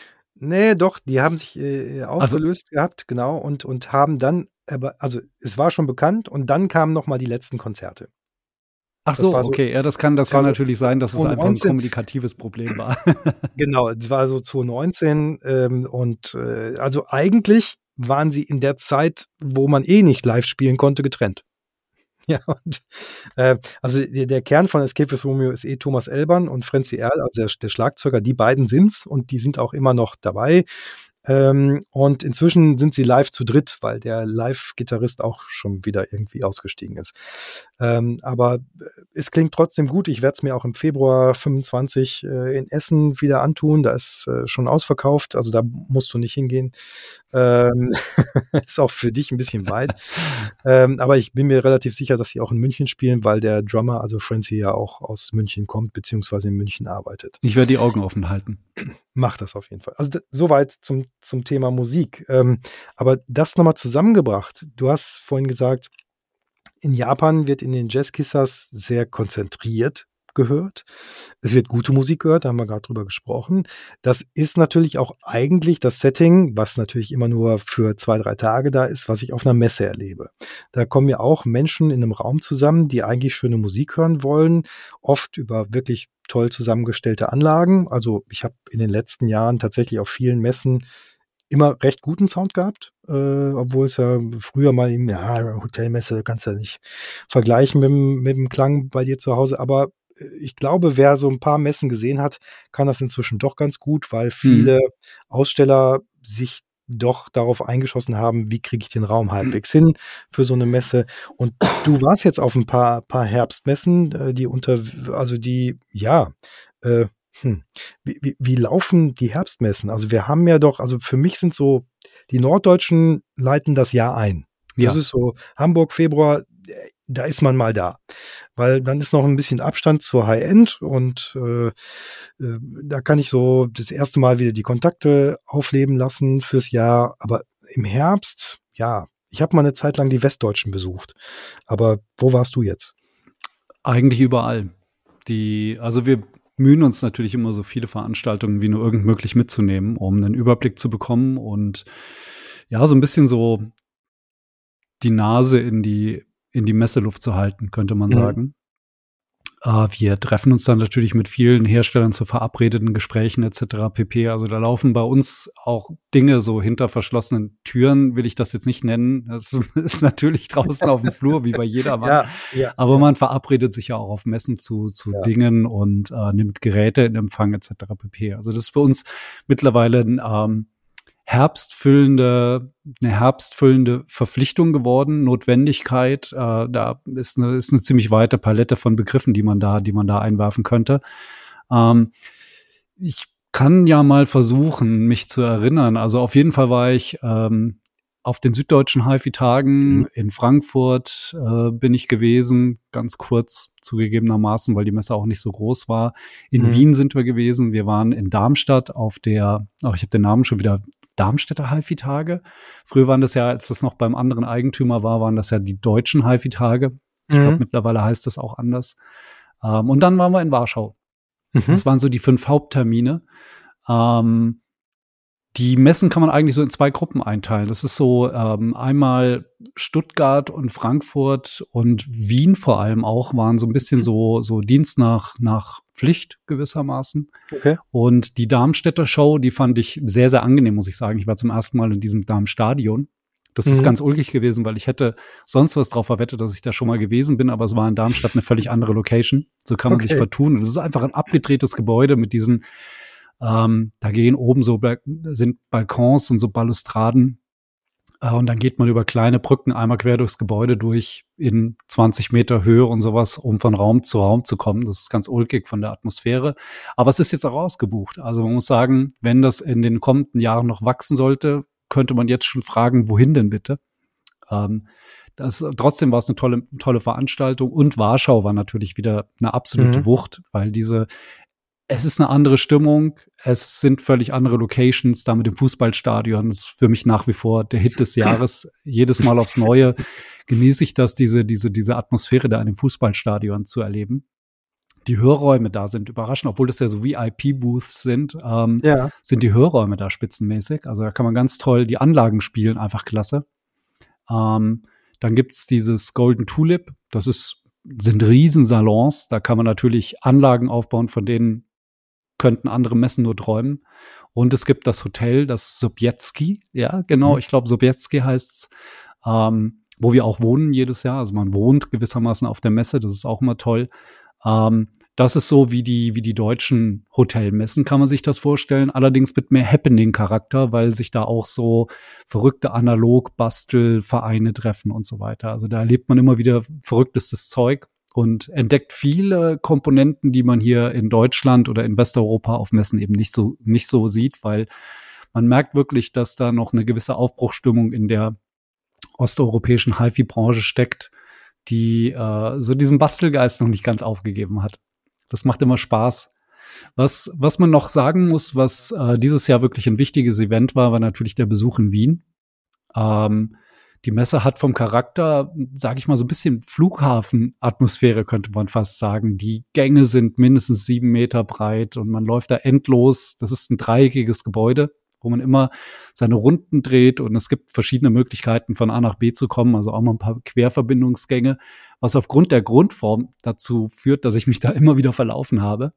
Nee, doch, die haben sich äh, aufgelöst also, gehabt, genau, und, und haben dann, aber also es war schon bekannt und dann kamen noch mal die letzten Konzerte. Ach so, so, okay, ja, das kann, das kann so natürlich sein, dass es einfach ein kommunikatives Problem war. Genau, es war so zwanzig neunzehn ähm, und äh, also eigentlich waren sie in der Zeit, wo man eh nicht live spielen konnte, getrennt. Ja, und äh, also der, der Kern von Escape with Romeo ist eh Thomas Elbern und Frenzy Erl, also der, der Schlagzeuger, die beiden sind's und die sind auch immer noch dabei. Ähm, und inzwischen sind sie live zu dritt, weil der Live-Gitarrist auch schon wieder irgendwie ausgestiegen ist. Ähm, aber es klingt trotzdem gut. Ich werde es mir auch im Februar fünfundzwanzig äh, in Essen wieder antun. Da ist äh, schon ausverkauft, also da musst du nicht hingehen. Ähm, ist auch für dich ein bisschen weit. ähm, aber ich bin mir relativ sicher, dass sie auch in München spielen, weil der Drummer, also Frenzy, ja auch aus München kommt, beziehungsweise in München arbeitet. Ich werde die Augen offen halten. Mach das auf jeden Fall. Also soweit zum, zum Thema Musik. Ähm, aber das nochmal zusammengebracht. Du hast vorhin gesagt, in Japan wird in den Jazzkissers sehr konzentriert gehört. Es wird gute Musik gehört, da haben wir gerade drüber gesprochen. Das ist natürlich auch eigentlich das Setting, was natürlich immer nur für zwei, drei Tage da ist, was ich auf einer Messe erlebe. Da kommen ja auch Menschen in einem Raum zusammen, die eigentlich schöne Musik hören wollen, oft über wirklich toll zusammengestellte Anlagen. Also ich habe in den letzten Jahren tatsächlich auf vielen Messen immer recht guten Sound gehabt, äh, obwohl es ja früher mal eben, ja, Hotelmesse kannst du ja nicht vergleichen mit, mit dem Klang bei dir zu Hause, aber ich glaube, wer so ein paar Messen gesehen hat, kann das inzwischen doch ganz gut, weil viele mhm. Aussteller sich doch darauf eingeschossen haben, wie kriege ich den Raum halbwegs hin für so eine Messe. Und du warst jetzt auf ein paar, paar Herbstmessen, die unter, also die, ja, äh, hm, wie, wie, wie laufen die Herbstmessen? Also wir haben ja doch, also für mich sind so, die Norddeutschen leiten das Jahr ein. Ja. Das ist so Hamburg, Februar, da ist man mal da. Weil dann ist noch ein bisschen Abstand zur High-End und äh, äh, da kann ich so das erste Mal wieder die Kontakte aufleben lassen fürs Jahr. Aber im Herbst, ja, ich habe mal eine Zeit lang die Westdeutschen besucht. Aber wo warst du jetzt? Eigentlich überall. Die, also wir mühen uns natürlich immer so viele Veranstaltungen wie nur irgend möglich mitzunehmen, um einen Überblick zu bekommen und ja, so ein bisschen so die Nase in die in die Messeluft zu halten, könnte man mhm. sagen. Äh, wir treffen uns dann natürlich mit vielen Herstellern zu verabredeten Gesprächen et cetera pp. Also da laufen bei uns auch Dinge so hinter verschlossenen Türen, will ich das jetzt nicht nennen. Das ist natürlich draußen auf dem Flur, wie bei jedermann. Ja, ja, Aber ja. man verabredet sich ja auch auf Messen zu, zu ja. Dingen und äh, nimmt Geräte in Empfang et cetera pp. Also das ist für uns mittlerweile ein ähm, herbstfüllende, eine herbstfüllende Verpflichtung geworden, Notwendigkeit. Äh, da ist eine, ist eine ziemlich weite Palette von Begriffen, die man da, die man da einwerfen könnte. Ähm, ich kann ja mal versuchen, mich zu erinnern. Also auf jeden Fall war ich ähm, auf den Süddeutschen HiFi-Tagen mhm. in Frankfurt äh, bin ich gewesen, ganz kurz zugegebenermaßen, weil die Messe auch nicht so groß war. In mhm. Wien sind wir gewesen. Wir waren in Darmstadt auf der, ach, ich habe den Namen schon wieder, Darmstädter HiFi-Tage. Früher waren das ja, als das noch beim anderen Eigentümer war, waren das ja die deutschen HiFi-Tage. Ich mhm. glaube, mittlerweile heißt das auch anders. Ähm, und dann waren wir in Warschau. Mhm. Das waren so die fünf Haupttermine. Ähm, Die Messen kann man eigentlich so in zwei Gruppen einteilen. Das ist so ähm, einmal Stuttgart und Frankfurt und Wien vor allem auch waren so ein bisschen so so Dienst nach nach Pflicht gewissermaßen. Okay. Und die Darmstädter Show, die fand ich sehr, sehr angenehm, muss ich sagen. Ich war zum ersten Mal in diesem Darmstadion. Das mhm. ist ganz ulkig gewesen, weil ich hätte sonst was drauf verwettet, dass ich da schon mal gewesen bin, aber es war in Darmstadt eine völlig andere Location. So kann man okay. sich vertun. Und es ist einfach ein abgedrehtes Gebäude mit diesen Ähm, da gehen oben so, sind Balkons und so Balustraden. Äh, und dann geht man über kleine Brücken einmal quer durchs Gebäude durch in zwanzig Meter Höhe und sowas, um von Raum zu Raum zu kommen. Das ist ganz ulkig von der Atmosphäre. Aber es ist jetzt auch ausgebucht. Also man muss sagen, wenn das in den kommenden Jahren noch wachsen sollte, könnte man jetzt schon fragen, wohin denn bitte? Ähm, das, trotzdem war es eine tolle, tolle Veranstaltung. Und Warschau war natürlich wieder eine absolute mhm. Wucht, weil diese Es ist eine andere Stimmung, es sind völlig andere Locations, da mit dem Fußballstadion. Das ist für mich nach wie vor der Hit des Jahres. Jedes Mal aufs Neue genieße ich das, diese, diese, diese Atmosphäre da in dem Fußballstadion zu erleben. Die Hörräume da sind überraschend, obwohl das ja so V I P-Booths sind, ähm, ja. sind die Hörräume da spitzenmäßig. Also da kann man ganz toll die Anlagen spielen, einfach klasse. Ähm, dann gibt's dieses Golden Tulip, das ist, sind Riesensalons, da kann man natürlich Anlagen aufbauen, von denen könnten andere Messen nur träumen. Und es gibt das Hotel, das Sobieski, ja, genau, mhm. ich glaube, Sobieski heißt's, ähm, wo wir auch wohnen jedes Jahr. Also man wohnt gewissermaßen auf der Messe, das ist auch immer toll. Ähm, das ist so wie die, wie die deutschen Hotelmessen, kann man sich das vorstellen. Allerdings mit mehr Happening-Charakter, weil sich da auch so verrückte Analog-Bastelvereine treffen und so weiter. Also da erlebt man immer wieder verrücktestes Zeug und entdeckt viele Komponenten, die man hier in Deutschland oder in Westeuropa auf Messen eben nicht so, nicht so sieht, weil man merkt wirklich, dass da noch eine gewisse Aufbruchsstimmung in der osteuropäischen HiFi-Branche steckt, die äh, so diesen Bastelgeist noch nicht ganz aufgegeben hat. Das macht immer Spaß. Was, was man noch sagen muss, was äh, dieses Jahr wirklich ein wichtiges Event war, war natürlich der Besuch in Wien. Ähm, Die Messe hat vom Charakter, sage ich mal, so ein bisschen Flughafenatmosphäre, könnte man fast sagen. Die Gänge sind mindestens sieben Meter breit und man läuft da endlos. Das ist ein dreieckiges Gebäude, wo man immer seine Runden dreht und es gibt verschiedene Möglichkeiten, von A nach B zu kommen, also auch mal ein paar Querverbindungsgänge, was aufgrund der Grundform dazu führt, dass ich mich da immer wieder verlaufen habe.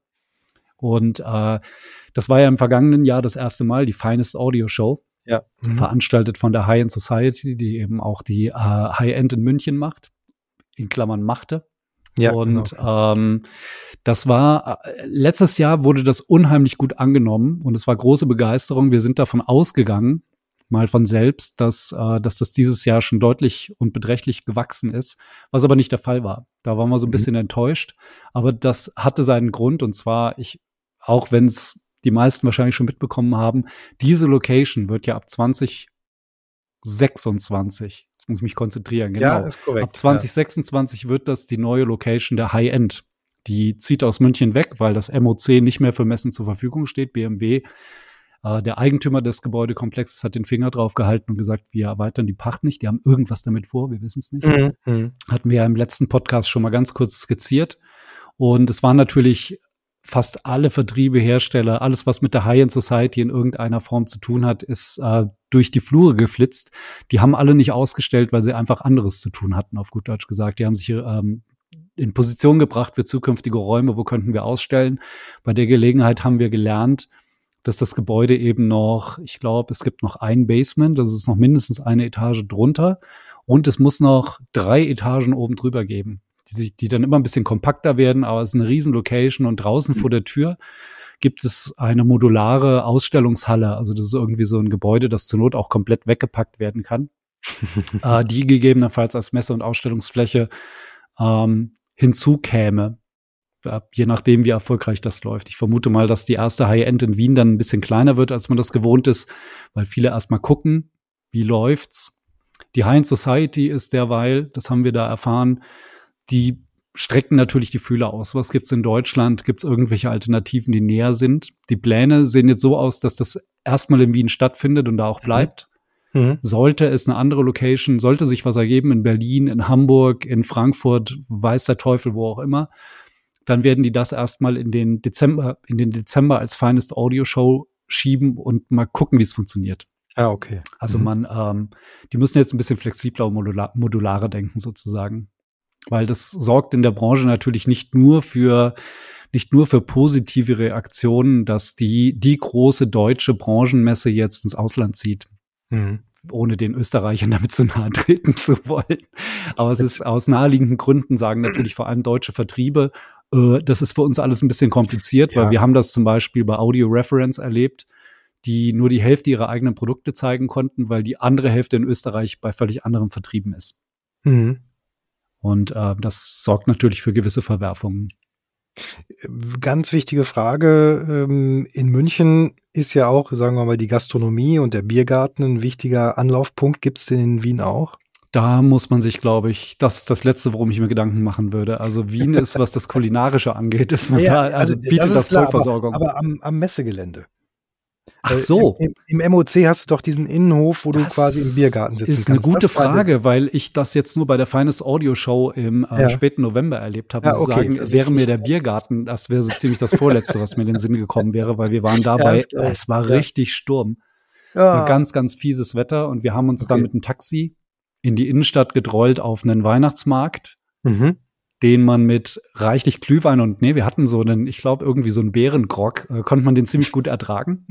Und äh, das war ja im vergangenen Jahr das erste Mal, die Finest Audio Show. Ja. Mhm. Veranstaltet von der High-End Society, die eben auch die äh, High-End in München macht, in Klammern machte. Ja, und genau. ähm, das war, äh, letztes Jahr wurde das unheimlich gut angenommen und es war große Begeisterung. Wir sind davon ausgegangen, mal von selbst, dass, äh, dass das dieses Jahr schon deutlich und beträchtlich gewachsen ist, was aber nicht der Fall war. Da waren wir so ein mhm. bisschen enttäuscht, aber das hatte seinen Grund und zwar, ich, auch wenn es die meisten wahrscheinlich schon mitbekommen haben, diese Location wird ja ab zwanzig sechsundzwanzig, jetzt muss ich mich konzentrieren, genau. Ja, ist korrekt. Ab zwanzig sechsundzwanzig ja. wird das die neue Location der High-End. Die zieht aus München weg, weil das M O C nicht mehr für Messen zur Verfügung steht. B M W, äh, der Eigentümer des Gebäudekomplexes, hat den Finger drauf gehalten und gesagt, wir erweitern die Pacht nicht. Die haben irgendwas damit vor, wir wissen es nicht. Mhm. Hatten wir ja im letzten Podcast schon mal ganz kurz skizziert. Und es war natürlich fast alle Vertriebe, Hersteller, alles, was mit der High-End Society in irgendeiner Form zu tun hat, ist äh, durch die Flure geflitzt. Die haben alle nicht ausgestellt, weil sie einfach anderes zu tun hatten, auf gut Deutsch gesagt. Die haben sich ähm, in Position gebracht für zukünftige Räume, wo könnten wir ausstellen. Bei der Gelegenheit haben wir gelernt, dass das Gebäude eben noch, ich glaube, es gibt noch ein Basement, das ist noch mindestens eine Etage drunter und es muss noch drei Etagen oben drüber geben, die, sich, die dann immer ein bisschen kompakter werden, aber es ist eine riesen Location und draußen vor der Tür gibt es eine modulare Ausstellungshalle, also das ist irgendwie so ein Gebäude, das zur Not auch komplett weggepackt werden kann, äh, die gegebenenfalls als Messe- und Ausstellungsfläche ähm, hinzukäme. Je nachdem, wie erfolgreich das läuft. Ich vermute mal, dass die erste High-End in Wien dann ein bisschen kleiner wird, als man das gewohnt ist, weil viele erstmal gucken, wie läuft's. Die High-End Society ist derweil, das haben wir da erfahren, die strecken natürlich die Fühler aus. Was gibt's in Deutschland? Gibt's irgendwelche Alternativen, die näher sind? Die Pläne sehen jetzt so aus, dass das erstmal in Wien stattfindet und da auch bleibt. Mhm. Sollte es eine andere Location, sollte sich was ergeben in Berlin, in Hamburg, in Frankfurt, weiß der Teufel, wo auch immer, dann werden die das erstmal in den Dezember, in den Dezember als Finest Audio Show schieben und mal gucken, wie es funktioniert. Ah, okay. Also mhm. man, ähm, die müssen jetzt ein bisschen flexibler und modular, modularer denken sozusagen. Weil das sorgt in der Branche natürlich nicht nur für, nicht nur für positive Reaktionen, dass die, die große deutsche Branchenmesse jetzt ins Ausland zieht. Mhm. Ohne den Österreichern damit zu nahe treten zu wollen. Aber es ist aus naheliegenden Gründen, sagen natürlich vor allem deutsche Vertriebe, äh, das ist für uns alles ein bisschen kompliziert, ja. Weil wir haben das zum Beispiel bei Audio Reference erlebt, die nur die Hälfte ihrer eigenen Produkte zeigen konnten, weil die andere Hälfte in Österreich bei völlig anderen Vertrieben ist. Mhm. Und äh, das sorgt natürlich für gewisse Verwerfungen. Ganz wichtige Frage. In München ist ja auch, sagen wir mal, die Gastronomie und der Biergarten ein wichtiger Anlaufpunkt. Gibt es den in Wien auch? Da muss man sich, glaube ich, das ist das Letzte, worum ich mir Gedanken machen würde. Also Wien ist, was das Kulinarische angeht, ist man ja, da, also, also bietet das, das klar, Vollversorgung. Aber, aber am, am Messegelände. Ach so. Im, Im M O C hast du doch diesen Innenhof, wo das du quasi im Biergarten sitzen kannst. Das ist eine gute Frage, weil ich das jetzt nur bei der Finest Audio Show im äh, ja. späten November erlebt habe. Ja, okay. Sagen, das wäre mir der Biergarten, das wäre so ziemlich das Vorletzte, was mir in den Sinn gekommen wäre, weil wir waren dabei, ja, es war ja. richtig Sturm. Ja. Es war ganz, ganz fieses Wetter und wir haben uns okay. dann mit einem Taxi in die Innenstadt gedrollt auf einen Weihnachtsmarkt, mhm. den man mit reichlich Glühwein und, nee, wir hatten so einen, ich glaube, irgendwie so einen Bärengrog, äh, konnte man den ziemlich gut ertragen.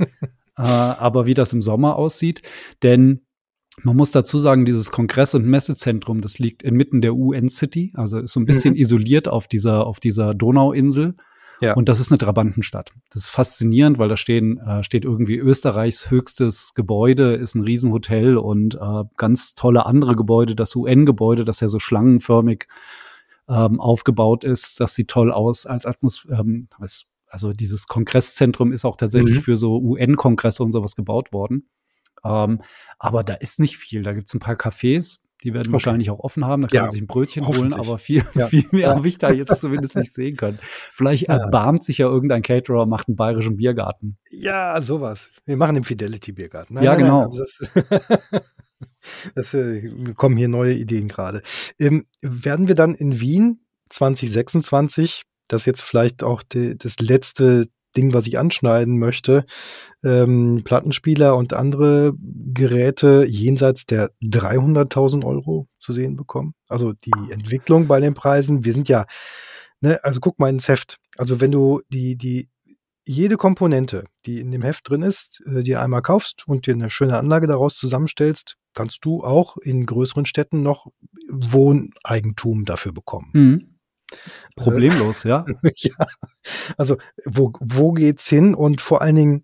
äh, aber wie das im Sommer aussieht, denn man muss dazu sagen, dieses Kongress- und Messezentrum, das liegt inmitten der U N-City, also ist so ein bisschen mhm. isoliert auf dieser, auf dieser Donauinsel. Ja. Und das ist eine Trabantenstadt. Das ist faszinierend, weil da stehen, äh, steht irgendwie Österreichs höchstes Gebäude, ist ein Riesenhotel und äh, ganz tolle andere Gebäude, das U N-Gebäude, das ja so schlangenförmig ähm, aufgebaut ist. Das sieht toll aus als Atmosphäre. Ähm, also dieses Kongresszentrum ist auch tatsächlich mhm. für so U N-Kongresse und sowas gebaut worden. Ähm, aber da ist nicht viel. Da gibt's ein paar Cafés, die werden okay. wahrscheinlich auch offen haben. Da kann ja, man sich ein Brötchen holen, aber viel, ja. viel mehr ja. habe ich da jetzt zumindest nicht sehen können. Vielleicht ja. erbarmt sich ja irgendein Caterer, macht einen bayerischen Biergarten. Ja, sowas. Wir machen den Fidelity-Biergarten. Nein, ja, nein, genau. Nein, also das, das äh, kommen hier neue Ideen gerade. Ähm, werden wir dann in Wien zwanzig sechsundzwanzig, das jetzt vielleicht auch die, das letzte Ding, was ich anschneiden möchte, ähm, Plattenspieler und andere Geräte jenseits der dreihunderttausend Euro zu sehen bekommen. Also die Entwicklung bei den Preisen, wir sind ja, ne, also guck mal ins Heft. Also wenn du die, die, jede Komponente, die in dem Heft drin ist, äh, dir einmal kaufst und dir eine schöne Anlage daraus zusammenstellst, kannst du auch in größeren Städten noch Wohneigentum dafür bekommen. Mhm. Problemlos, ja. Ja. Also, wo, wo geht's hin und vor allen Dingen,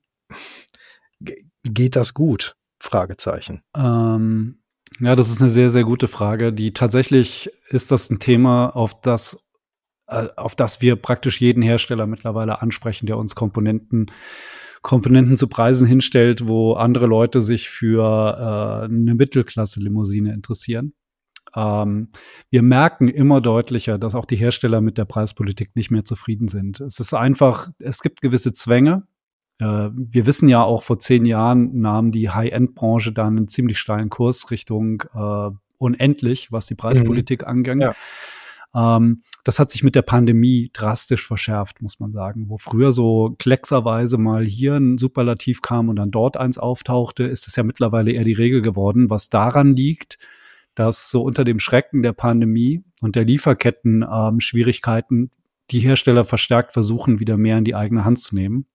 geht das gut? Fragezeichen. Ähm, ja, das ist eine sehr, sehr gute Frage. Die tatsächlich ist das ein Thema, auf das, äh, auf das wir praktisch jeden Hersteller mittlerweile ansprechen, der uns Komponenten, Komponenten zu Preisen hinstellt, wo andere Leute sich für äh, eine Mittelklasse-Limousine interessieren. Ähm, wir merken immer deutlicher, dass auch die Hersteller mit der Preispolitik nicht mehr zufrieden sind. Es ist einfach, es gibt gewisse Zwänge. Äh, wir wissen ja auch, vor zehn Jahren nahm die High-End-Branche da einen ziemlich steilen Kurs Richtung äh, unendlich, was die Preispolitik mhm. anging. Ja. Ähm, das hat sich mit der Pandemie drastisch verschärft, muss man sagen. Wo früher so kleckserweise mal hier ein Superlativ kam und dann dort eins auftauchte, ist es ja mittlerweile eher die Regel geworden, was daran liegt, dass so unter dem Schrecken der Pandemie und der Lieferketten-Schwierigkeiten ähm, die Hersteller verstärkt versuchen, wieder mehr in die eigene Hand zu nehmen.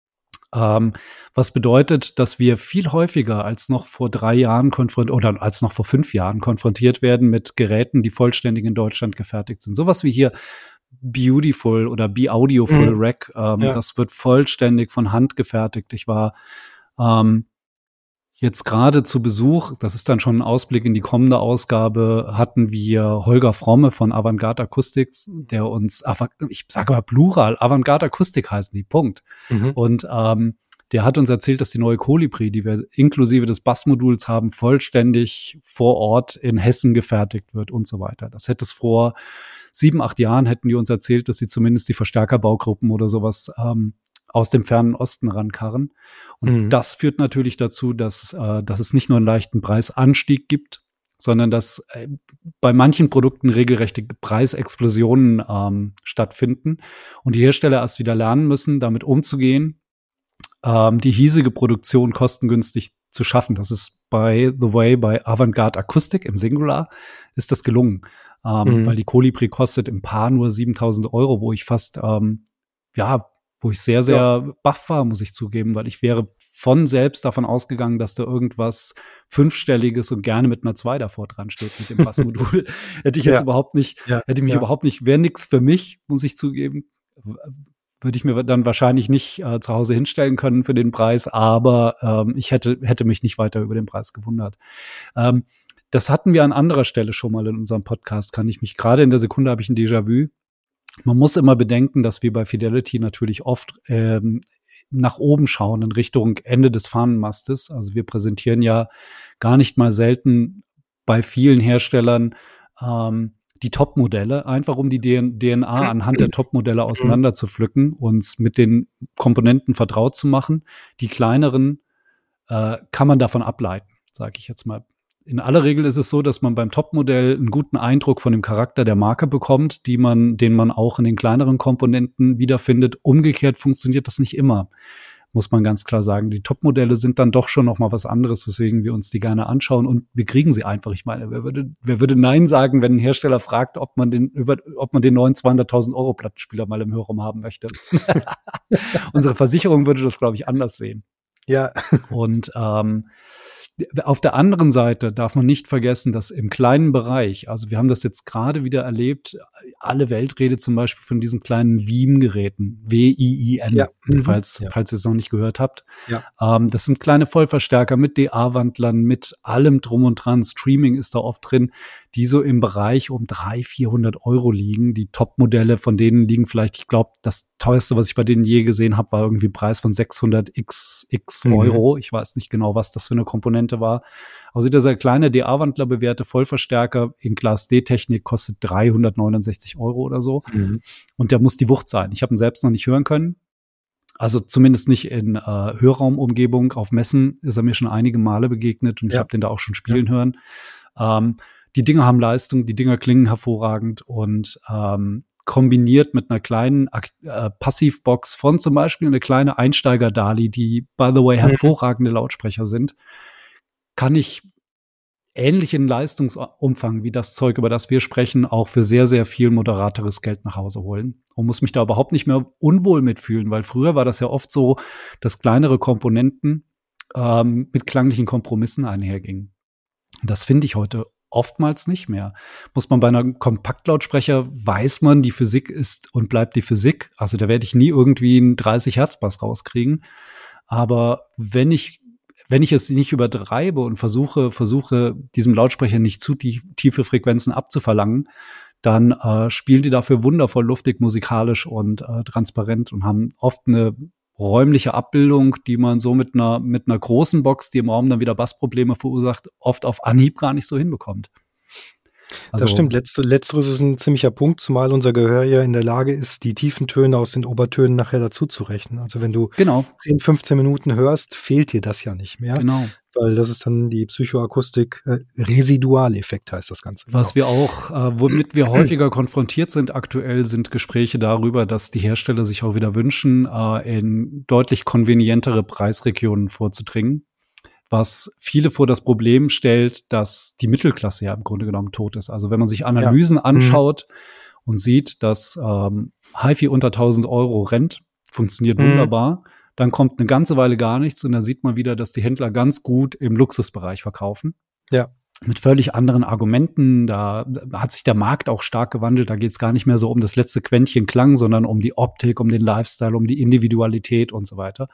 Ähm, was bedeutet, dass wir viel häufiger als noch vor drei Jahren konfrontiert oder als noch vor fünf Jahren konfrontiert werden mit Geräten, die vollständig in Deutschland gefertigt sind. Sowas wie hier Beautiful oder Be Audiofull mhm. Rack, ähm, ja. das wird vollständig von Hand gefertigt. Ich war ähm, jetzt gerade zu Besuch, das ist dann schon ein Ausblick in die kommende Ausgabe, hatten wir Holger Fromme von Avantgarde Acoustics, der uns, ich sage mal Plural, Avantgarde Akustik heißen die, Punkt. Mhm. Und ähm, der hat uns erzählt, dass die neue Kolibri, die wir inklusive des Bassmoduls haben, vollständig vor Ort in Hessen gefertigt wird und so weiter. Das hätte es vor sieben, acht Jahren, hätten die uns erzählt, dass sie zumindest die Verstärkerbaugruppen oder sowas ähm, aus dem fernen Osten rankarren. Und mhm. das führt natürlich dazu, dass, äh, dass es nicht nur einen leichten Preisanstieg gibt, sondern dass äh, bei manchen Produkten regelrechte Preisexplosionen ähm, stattfinden und die Hersteller erst wieder lernen müssen, damit umzugehen, ähm, die hiesige Produktion kostengünstig zu schaffen. Das ist by the way bei Avantgarde Akustik im Singular ist das gelungen, ähm, mhm. weil die Kolibri kostet im Paar nur siebentausend Euro, wo ich fast, ähm, ja, wo ich sehr, sehr ja. baff war, muss ich zugeben, weil ich wäre von selbst davon ausgegangen, dass da irgendwas Fünfstelliges und gerne mit einer zwei davor dran steht mit dem Bassmodul. hätte ich jetzt ja. überhaupt nicht, ja. hätte mich ja. überhaupt nicht, wäre nix für mich, muss ich zugeben. Würde ich mir dann wahrscheinlich nicht äh, zu Hause hinstellen können für den Preis, aber ähm, ich hätte, hätte mich nicht weiter über den Preis gewundert. Ähm, das hatten wir an anderer Stelle schon mal in unserem Podcast, kann ich mich, gerade in der Sekunde habe ich ein Déjà-vu. Man muss immer bedenken, dass wir bei Fidelity natürlich oft ähm, nach oben schauen in Richtung Ende des Fahnenmastes. Also wir präsentieren ja gar nicht mal selten bei vielen Herstellern ähm, die Top-Modelle, einfach um die D N A anhand der Top-Modelle auseinander zu pflücken, uns mit den Komponenten vertraut zu machen. Die kleineren äh, kann man davon ableiten, sage ich jetzt mal. In aller Regel ist es so, dass man beim Topmodell einen guten Eindruck von dem Charakter der Marke bekommt, die man, den man auch in den kleineren Komponenten wiederfindet. Umgekehrt funktioniert das nicht immer, muss man ganz klar sagen. Die Topmodelle sind dann doch schon noch mal was anderes, weswegen wir uns die gerne anschauen und wir kriegen sie einfach. Ich meine, wer würde, wer würde Nein sagen, wenn ein Hersteller fragt, ob man den über, ob man den neuen zweihunderttausend Euro Plattenspieler mal im Hörraum haben möchte? Unsere Versicherung würde das, glaube ich, anders sehen. Ja. Und ähm, auf der anderen Seite darf man nicht vergessen, dass im kleinen Bereich, also wir haben das jetzt gerade wieder erlebt, alle Welt redet zum Beispiel von diesen kleinen Wien-Geräten, W I I N, ja. falls, ja. falls ihr es noch nicht gehört habt. Ja. Ähm, das sind kleine Vollverstärker mit D A-Wandlern, mit allem drum und dran. Streaming ist da oft drin, die so im Bereich um dreihundert, vierhundert Euro liegen. Die Top-Modelle von denen liegen vielleicht, ich glaube, das teuerste, was ich bei denen je gesehen habe, war irgendwie ein Preis von sechshundert x Euro. Mhm. Ich weiß nicht genau, was das für eine Komponente war. Also dieser kleine D A-Wandler bewährte Vollverstärker in Glas-D-Technik kostet dreihundertneunundsechzig Euro oder so. Mhm. Und der muss die Wucht sein. Ich habe ihn selbst noch nicht hören können. Also zumindest nicht in äh, Hörraumumgebung. Auf Messen ist er mir schon einige Male begegnet und ja. ich habe den da auch schon spielen ja. hören. Ähm, die Dinger haben Leistung, die Dinger klingen hervorragend und ähm, kombiniert mit einer kleinen äh, Passivbox von zum Beispiel eine kleine Einsteiger-Dali, die, by the way, hervorragende Lautsprecher sind, kann ich ähnlichen Leistungsumfang wie das Zeug, über das wir sprechen, auch für sehr, sehr viel moderateres Geld nach Hause holen und muss mich da überhaupt nicht mehr unwohl mitfühlen, weil früher war das ja oft so, dass kleinere Komponenten ähm, mit klanglichen Kompromissen einhergingen. Und das finde ich heute oftmals nicht mehr. Muss man bei einer Kompaktlautsprecher, weiß man, die Physik ist und bleibt die Physik. Also da werde ich nie irgendwie einen dreißig Hertz Bass rauskriegen. Aber wenn ich wenn ich es nicht übertreibe und versuche, versuche diesem Lautsprecher nicht zu tief, tiefe Frequenzen abzuverlangen, dann äh, spielen die dafür wundervoll luftig, musikalisch und äh, transparent und haben oft eine räumliche Abbildung, die man so mit einer mit einer großen Box, die im Raum dann wieder Bassprobleme verursacht, oft auf Anhieb gar nicht so hinbekommt. Also, das stimmt. Letzte, letzteres ist ein ziemlicher Punkt, zumal unser Gehör ja in der Lage ist, die tiefen Töne aus den Obertönen nachher dazu zu rechnen. Also wenn du genau. zehn, fünfzehn Minuten hörst, fehlt dir das ja nicht mehr. Genau. weil das ist dann die Psychoakustik, äh, Residualeffekt heißt das Ganze. Was genau. wir auch, äh, womit wir häufiger konfrontiert sind aktuell, sind Gespräche darüber, dass die Hersteller sich auch wieder wünschen, äh, in deutlich konvenientere Preisregionen vorzudringen, was viele vor das Problem stellt, dass die Mittelklasse ja im Grunde genommen tot ist. Also wenn man sich Analysen ja. anschaut mhm. und sieht, dass ähm, HiFi unter tausend Euro rennt, funktioniert mhm. wunderbar, dann kommt eine ganze Weile gar nichts und dann sieht man wieder, dass die Händler ganz gut im Luxusbereich verkaufen. Ja. Mit völlig anderen Argumenten. Da hat sich der Markt auch stark gewandelt. Da geht es gar nicht mehr so um das letzte Quäntchen Klang, sondern um die Optik, um den Lifestyle, um die Individualität und so weiter.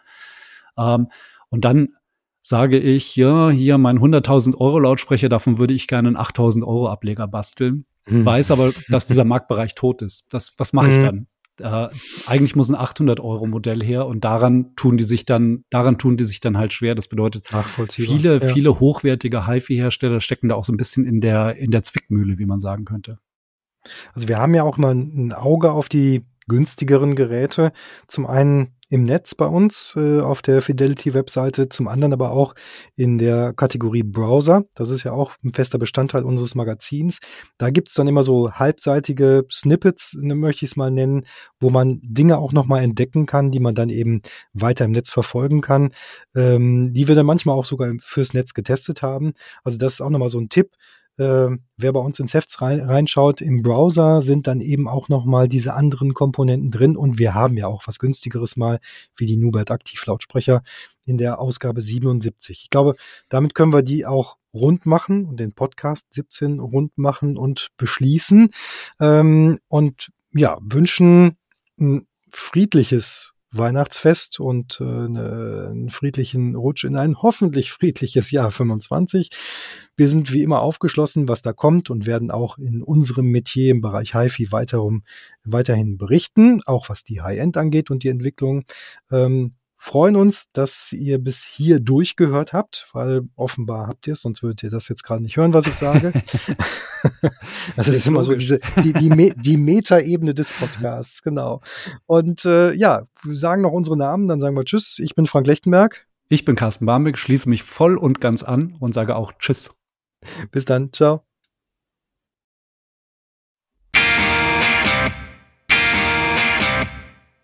Ähm, und dann sage ich, ja, hier mein hunderttausend Euro Lautsprecher, davon würde ich gerne einen achttausend Euro Ableger basteln. Hm. Weiß aber, dass dieser Marktbereich tot ist. Das, was mache ich dann? Äh, eigentlich muss ein achthundert Euro Modell her und daran tun die sich dann, daran tun die sich dann halt schwer. Das bedeutet, viele, ja. viele hochwertige HiFi-Hersteller stecken da auch so ein bisschen in der, in der Zwickmühle, wie man sagen könnte. Also wir haben ja auch mal ein Auge auf die günstigeren Geräte. Zum einen im Netz bei uns äh, auf der Fidelity-Webseite, zum anderen aber auch in der Kategorie Browser. Das ist ja auch ein fester Bestandteil unseres Magazins. Da gibt's dann immer so halbseitige Snippets, ne, möchte ich es mal nennen, wo man Dinge auch nochmal entdecken kann, die man dann eben weiter im Netz verfolgen kann, ähm, die wir dann manchmal auch sogar fürs Netz getestet haben. Also das ist auch nochmal so ein Tipp. Äh, wer bei uns ins Heft rein, reinschaut, im Browser sind dann eben auch nochmal diese anderen Komponenten drin und wir haben ja auch was günstigeres mal, wie die Nubert Aktivlautsprecher in der Ausgabe siebenundsiebzig. Ich glaube, damit können wir die auch rund machen und den Podcast siebzehn rund machen und beschließen ähm, und ja, wünschen ein friedliches Weihnachtsfest und äh, ne, einen friedlichen Rutsch in ein hoffentlich friedliches Jahr fünfundzwanzig. Wir sind wie immer aufgeschlossen, was da kommt und werden auch in unserem Metier im Bereich HiFi weiterum, weiterhin berichten, auch was die High-End angeht und die Entwicklung. Ähm, freuen uns, dass ihr bis hier durchgehört habt, weil offenbar habt ihr es, sonst würdet ihr das jetzt gerade nicht hören, was ich sage. Also das ist immer so diese die, die, Me- die Meta-Ebene des Podcasts, genau. Und äh, ja, wir sagen noch unsere Namen, dann sagen wir Tschüss. Ich bin Frank Lechtenberg. Ich bin Carsten Barmbek, schließe mich voll und ganz an und sage auch Tschüss. Bis dann, ciao.